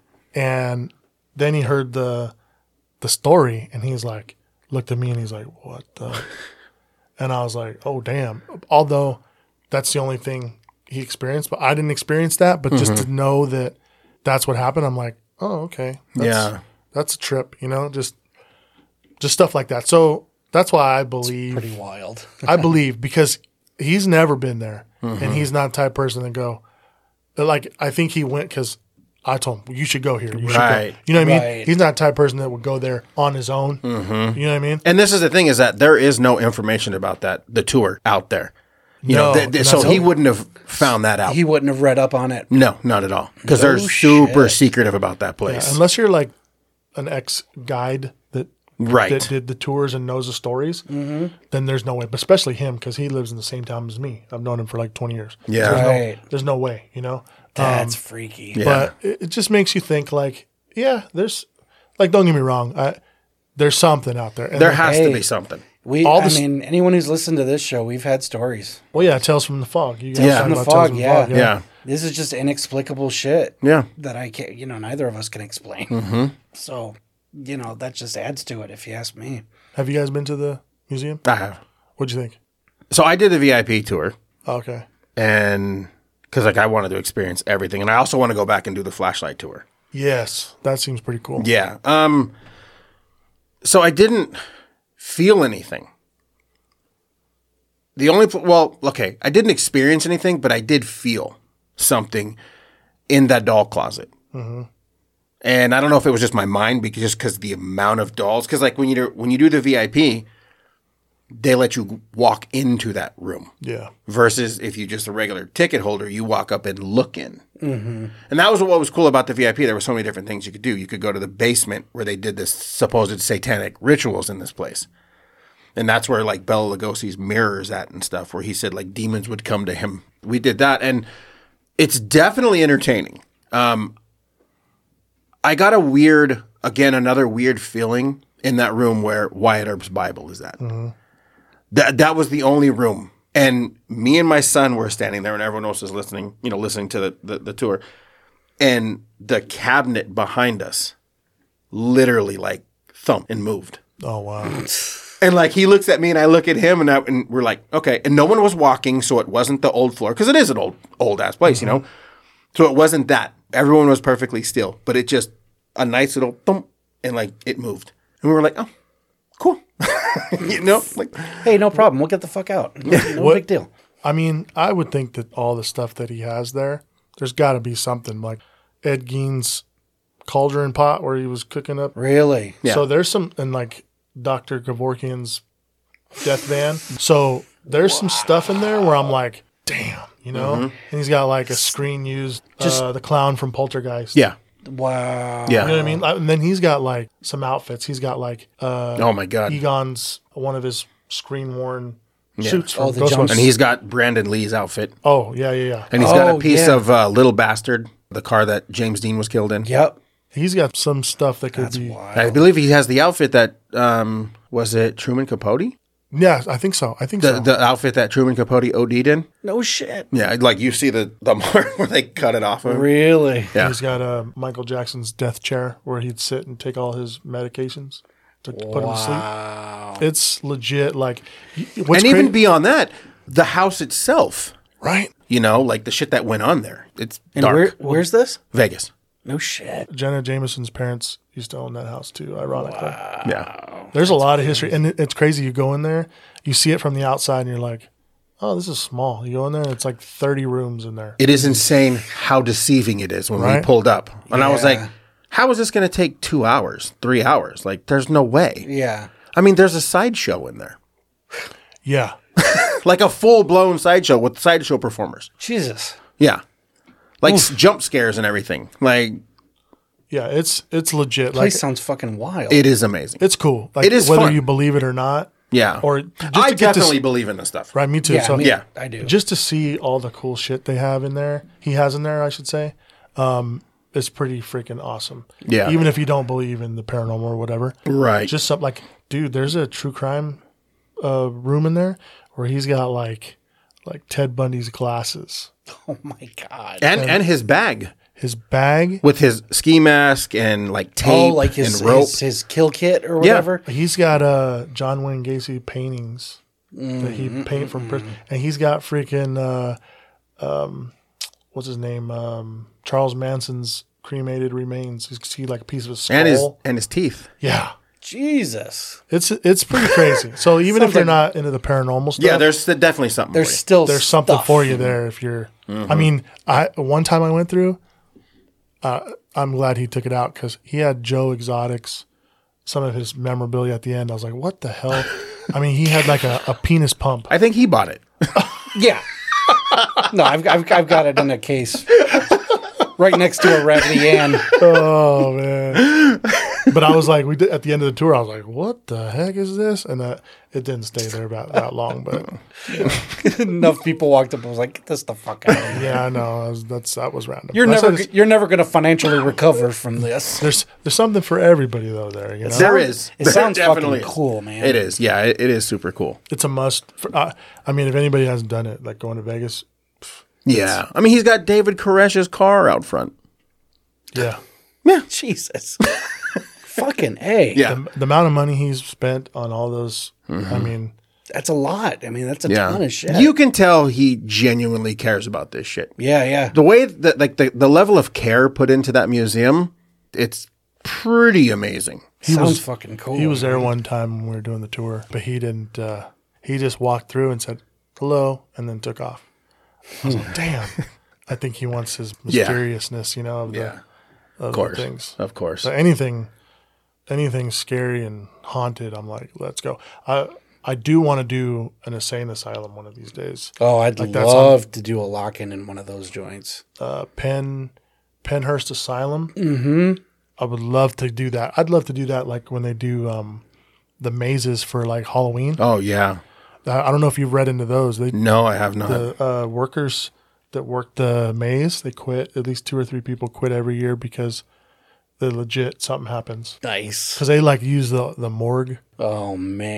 And then he heard the the story, and he's like, looked at me, and he's like, what the? And I was like, oh, damn. Although that's the only thing he experienced, but I didn't experience that. But just to know that that's what happened, I'm like, oh, okay. That's, Yeah. That's a trip, you know, just just stuff like that. So that's why I believe Pretty wild. I believe because he's never been there, and he's not the type of person to go. Like I think he went because I told him you should go here. You should Right. go. You know what I mean? Right. He's not the type of person that would go there on his own. Mm-hmm. You know what I mean? And this is the thing is that there is no information about that, the tour out there. You No, know, th- th- and so that's- he wouldn't have found that out. He wouldn't have read up on it. no, not at all. Because No they're super shit. secretive about that place. Unless you're like an ex guide that Right. that did the tours and knows the stories, mm-hmm. then there's no way. But especially him, because he lives in the same town as me. I've known him for like twenty years. Yeah. There's, Right. no, there's no way, you know? That's Um, freaky. Yeah. But it, it just makes you think like, yeah, there's, like, don't get me wrong. I, there's something out there. And There like, has to Hey. be something. We, All I the s- mean, anyone who's listened to this show, we've had stories. well, yeah, Tales from the Fog. You guys Yeah. talk From the about Fog, Tales from the yeah. Fog, Yeah. This is just inexplicable shit. Yeah. That I can't, you know, neither of us can explain. Mm-hmm. So, you know, that just adds to it, if you ask me. Have you guys been to the museum? I have. What'd you think? So I did the V I P tour, Okay. and because like I wanted to experience everything, and I also want to go back and do the flashlight tour. Yes, that seems pretty cool. Yeah. Um. So I didn't feel anything. The only well, okay, I didn't experience anything, but I did feel something in that doll closet. Mm-hmm. And I don't know if it was just my mind, because just because the amount of dolls. Because like when you do, when you do the V I P, they let you walk into that room. Yeah. Versus if you just a regular ticket holder, you walk up and look in. Mm-hmm. And that was what was cool about the V I P. There were so many different things you could do. You could go to the basement where they did this supposed satanic rituals in this place. And that's where like Bela Lugosi's mirror is at and stuff, where he said like demons would come to him. We did that. And it's definitely entertaining. Um, I got a weird, again, another weird feeling in that room where Wyatt Earp's Bible is at. Mm-hmm. That that was the only room. And me and my son were standing there, and everyone else was listening, you know, listening to the, the, the tour. And the cabinet behind us literally like thumped and moved. Oh, wow. And like he looks at me and I look at him, and, I, and we're like, okay. And no one was walking, so it wasn't the old floor, because it is an old, old ass place, mm-hmm. you know? So it wasn't that. Everyone was perfectly still, but it just, a nice little thump, and like it moved. And we were like, oh, cool. You know? Like, Hey, no problem. We'll get the fuck out. No, no What- big deal. I mean, I would think that all the stuff that he has there, there's got to be something like Ed Gein's cauldron pot where he was cooking up. Really? Yeah. So there's some, and like Doctor Kevorkian's death van. So there's some stuff in there where I'm like, damn, you know? Mm-hmm. And he's got like a screen used, Just- uh, the clown from Poltergeist. yeah. Wow. Yeah. You know what I mean? Like, and then he's got like some outfits. He's got like uh, Oh my God. Egon's, one of his screen worn suits from Oh, the Ghostbusters. jumps. And he's got Brandon Lee's outfit. Oh, yeah, yeah, yeah. And he's got a Oh, piece yeah. of uh, Little Bastard, the car that James Dean was killed in. Yep. He's got some stuff that could That's be. wild. I believe he has the outfit that, um, was it Truman Capote? Yeah, I think so. I think The, so. the outfit that Truman Capote OD'd in? No shit. Yeah, like you see the, the mark where they cut it off of him. Really? Yeah. He's got uh, Michael Jackson's death chair where he'd sit and take all his medications to put him to sleep. Wow. It's legit. Like, y- what's And even cra- beyond that, the house itself, right? you know, like the shit that went on there. It's And dark. where, where's this? Vegas. No shit. Jenna Jameson's parents used to own that house too. Ironically, Yeah. there's a lot of history, and it- it's crazy. You go in there, you see it from the outside, and you're like, "Oh, this is small." You go in there, and it's like thirty rooms in there. It is insane how deceiving it is when we Right? pulled up. And I was Yeah. like, how is this going to take two hours, three hours? Like, there's no way. Yeah. I mean, there's a sideshow in there. Yeah, Like a full-blown sideshow with sideshow performers. Jesus. Yeah. Like s- jump scares and everything. Like, yeah, it's it's legit. Place Like, sounds fucking wild. it is amazing. it's cool. Like, It is whether fun. you believe it or not. Yeah. Or just I to get to definitely s- believe in this stuff. Right, me too. yeah, so me- yeah. I do. just to see all the cool shit they have in there, he has in there, I should say, um, is pretty freaking awesome. Yeah. Even if you don't believe in the paranormal or whatever. Right. Just something like, dude, there's a true crime uh, room in there where he's got like like Ted Bundy's glasses, Oh my God. and and his bag his bag. with his ski mask and like tape Oh, like his, and rope. his his kill kit or whatever. He's got uh, John Wayne Gacy paintings that Mm-hmm, he painted from prison. And he's got freaking, uh, um, what's his name? Um, Charles Manson's cremated remains. You can see like a piece of his skull. and his and his teeth. yeah. Jesus. It's it's pretty crazy. So even if Sounds you're like- not into the paranormal stuff, Yeah, there's definitely something. There's for you. still there's something stuff. for you there. If you're, I mean, I one time I went through. Uh, I'm glad he took it out because he had Joe Exotic's, some of his memorabilia at the end. I was like, what the hell? I mean, he had like a, a penis pump. I think he bought it. Yeah. No, I've, I've, I've got it in a case right next to a Raggedy Ann. Oh man, But I was like, we did at the end of the tour. I was like, what the heck is this? And uh, it didn't stay there about that long. But Enough people walked up and was like, "Get this the fuck out of here." yeah, I know I was, that's that was random. You're But I never said it's- you're never going to financially recover from this. there's there's something for everybody though. There, you know, There is. It There sounds definitely fucking is. cool, man. It is. Yeah, it, it is super cool. it's a must. For, uh, I mean, if anybody hasn't done it, like going to Vegas, Yeah. I mean, he's got David Koresh's car out front. yeah. Jesus. Fucking A. Yeah. The, the amount of money he's spent on all those, Mm-hmm. I mean, That's a lot. I mean, that's a Yeah. ton of shit. You can tell he genuinely cares about this shit. yeah, yeah. The way that, like, the, the level of care put into that museum, it's pretty amazing. Sounds was- fucking cool. he was there one time when we were doing the tour, but he didn't. Uh, he just walked through and said hello, and then took off. I was like, damn. I think he wants his Yeah. mysteriousness, you know, of the, Yeah. of Of course. the things. Of course. So anything, anything scary and haunted, I'm like, let's go. I I do want to do an insane asylum one of these days. Oh, I'd Like, that's love to do a lock-in in one of those joints. Uh, Penn, Penhurst Asylum. Mm-hmm. I would love to do that. I'd love to do that, like when they do um, the mazes for like Halloween. Oh, yeah. I I don't know if you've read into those. They No, I have not. the uh, workers that work the maze, they quit. At least two or three people quit every year because they legit something happens. Nice. Because they like use the the morgue. Oh,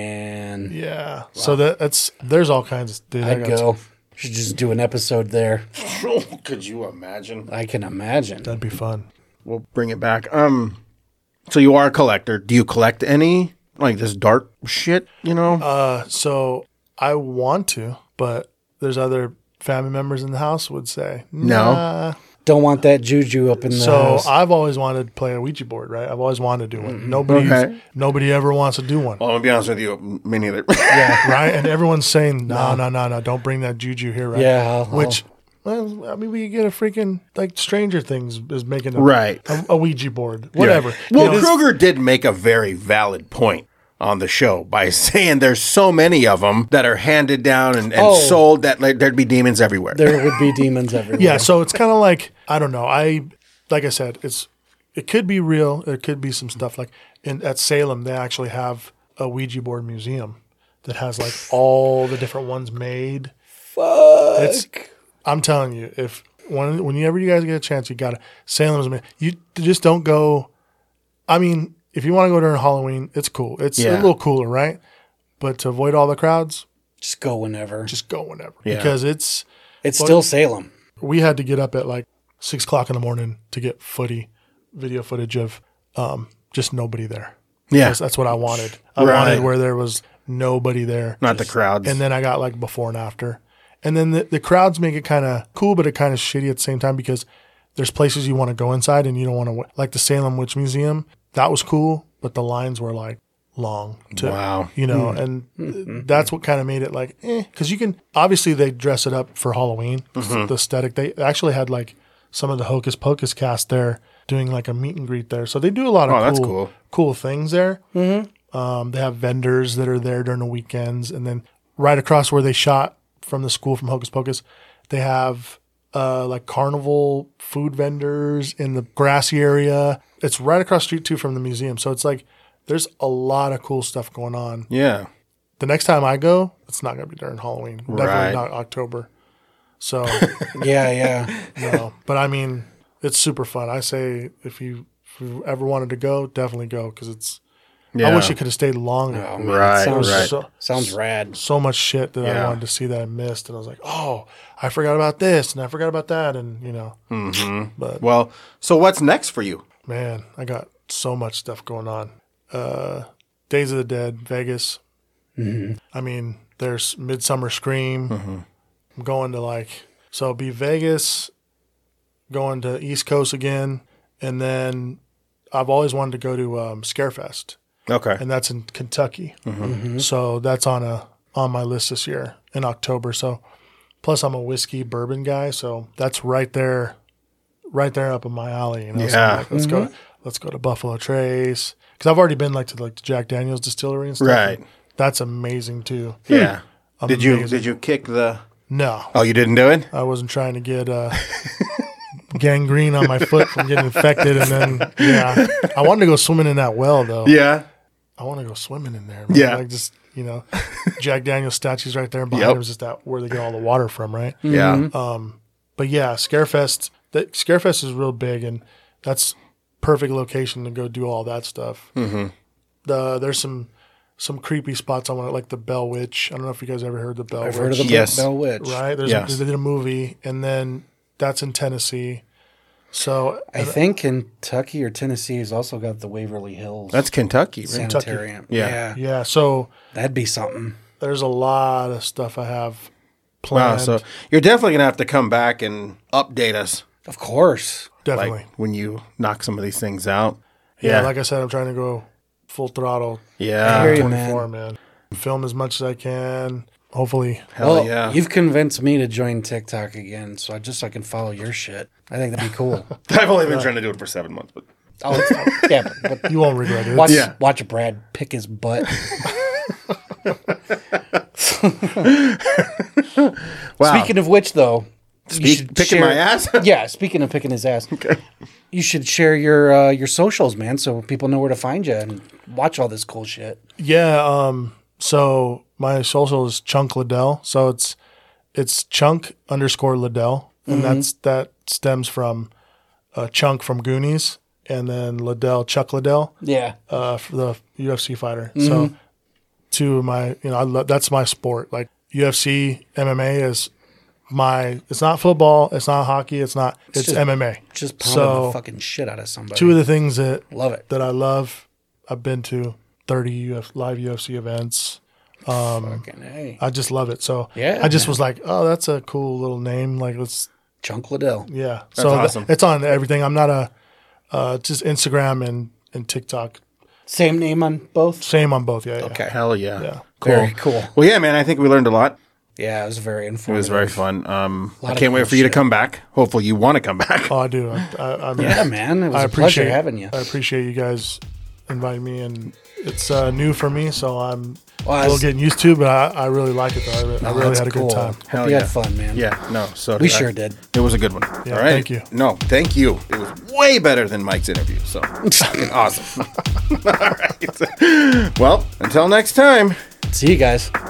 man. Yeah. So that that's there's all kinds of. Dude, I I'd got go. Should just do an episode there. Could you imagine? I can imagine. That'd be fun. We'll bring it back. Um, so you are a collector. Do you collect any like this dark shit? You know? Uh, so I want to, but there's other family members in the house would say No. nah. Don't want that juju up in the So house. I've always wanted to play a Ouija board, right? I've always wanted to do one. Nobody, Okay. nobody ever wants to do one, well, I'm gonna be honest with you. Me neither. right? And everyone's saying, no, no, no, no, don't bring that juju here, right? Yeah, I'll- Which, well, I mean, we could get a freaking like Stranger Things is making a, Right. a, a Ouija board, whatever. Well, You know, Kruger did make a very valid point on the show by saying there's so many of them that are handed down and, and Oh. sold that like, there'd be demons everywhere. there would be demons everywhere. yeah. So it's kind of like I don't know. I like I said, it's it could be real. It could be some stuff like in at Salem they actually have a Ouija board museum that has like all the different ones made. Fuck. It's I'm telling you, if when whenever you guys get a chance, you gotta Salem's man. You just don't go. I mean, if you want to go during Halloween, it's cool. It's a Yeah. little cooler, right? But to avoid all the crowds, Just go whenever. just go whenever Yeah. because it's. It's still Salem. We had to get up at like six o'clock in the morning to get footy video footage of um, just nobody there. Yeah. That's, that's what I wanted. I Right. wanted where there was nobody there. Not the crowds. And then I got like before and after. And then the, the crowds make it kind of cool, but it kind of shitty at the same time because there's places you want to go inside and you don't want to, like the Salem Witch Museum. That was cool, but the lines were like long too. Wow. You know, and that's what kind of made it like, eh. Because you can, obviously they dress it up for Halloween, the aesthetic. They actually had like some of the Hocus Pocus cast there doing like a meet and greet there. So they do a lot of Oh, cool, that's cool. cool things there. Um, they have vendors that are there during the weekends. And then right across where they shot from the school from Hocus Pocus, they have uh, like carnival food vendors in the grassy area. It's right across the street too from the museum. So it's like there's a lot of cool stuff going on. yeah. The next time I go, it's not going to be during Halloween. Definitely Right. not October. So, Yeah, yeah. no. But I mean, it's super fun. I say if you, if you ever wanted to go, definitely go because it's. Yeah. I wish it could have stayed longer. Oh, man, Right, Sounds, right. So, sounds rad. so much shit that I Yeah. wanted to see that I missed, and I was like, "Oh, I forgot about this, and I forgot about that," and you know. Mm-hmm. But Well, so what's next for you? man, I got so much stuff going on. Uh, Days of the Dead, Vegas. Mm-hmm. I mean, there's Midsummer Scream. I'm going to like so it'll be Vegas, going to East Coast again, and then I've always wanted to go to um, Scarefest. Okay. And that's in Kentucky. So that's on a on my list this year in October. So plus I'm a whiskey bourbon guy, so that's right there, right there up in my alley. You know, so I'm Yeah. like, let's go, let's go to Buffalo Trace because I've already been like to like the Jack Daniel's distillery and stuff. Right. and that's amazing too. Yeah. Did you Amazing. did you kick the? No, Oh, you didn't do it. I wasn't trying to get uh, gangrene on my foot from getting infected, and then yeah, I wanted to go swimming in that well though. Yeah. I want to go swimming in there. Man. Yeah. Like just, you know, Jack Daniel's statues right there, and behind Yep. him is just that where they get all the water from, right? Yeah. But yeah, Scarefest, that Scarefest is real big, and that's perfect location to go do all that stuff. Mm-hmm. The there's some some creepy spots I want to like the Bell Witch. I don't know if you guys ever heard the Bell I've Witch. heard of the Yes. Bell Witch. Right? There's Yes. a, they did a movie, and then that's in Tennessee. So I think Kentucky or Tennessee has also got the Waverly Hills That's Kentucky, right? Sanitarium. Yeah. Yeah. yeah, so That'd be something. there's a lot of stuff I have Wow. planned. So you're definitely going to have to come back and update us. Of course. Definitely. Like when you knock some of these things out. yeah, like I said, I'm trying to go full throttle. Yeah. Very- twenty-four, man. Film as much as I can. Hopefully. Hell well, yeah. you've convinced me to join TikTok again, so I just so I can follow your shit. I think that'd be cool. I've only been trying to do it for seven months, but Oh, it's, yeah, but, but You won't regret it. watch Yeah. watch Brad pick his butt. wow. Speaking of which, though, you Speak, should picking share- my ass? Yeah, speaking of picking his ass, okay. You should share your uh, your socials, man, so people know where to find you and watch all this cool shit. Yeah, um, so my social is Chunk Liddell. So it's it's Chunk underscore Liddell. And that's that stems from uh, Chunk from Goonies, and then Liddell, Chuck Liddell, Yeah, uh, for the U F C fighter. So two of my, you know, I lo- that's my sport. Like U F C, M M A is my. It's not football. It's not hockey. It's not. It's, just- M M A. just pounding So the fucking shit out of somebody. two of the things that Love it. that I love. I've been to thirty U F, live U F C events. Fucking hey. I just love it. So Yeah, I just man. was like, oh, that's a cool little name. Like let's Chunk Liddell. yeah. so th- awesome. it's on everything. I'm not a uh, just Instagram and and TikTok. Same name on both? Same on both. Yeah. yeah. Okay. Hell yeah. Yeah. Cool. Very cool. Well, yeah, man, I think we learned a lot. Yeah, it was very It informative. was very fun. Um, I Lot of can't wait cool for you to shit. come back. Hopefully you want to come back. Oh, I do. I, I, I'm, Yeah, man. It was I a appreciate pleasure having you. I appreciate you guys inviting me, and it's uh, new for me, so I'm Well, a little that's- getting used to. But I, I really like it though. I, re- I Oh, really that's had a cool. good time. Hope Hell you yeah. had fun, man. Yeah, no, so We did I. sure did. It was a good one. Yeah, All right. thank you. No, thank you. It was way better than Mike's interview. So fucking awesome. All right. Well, until next time. See you guys.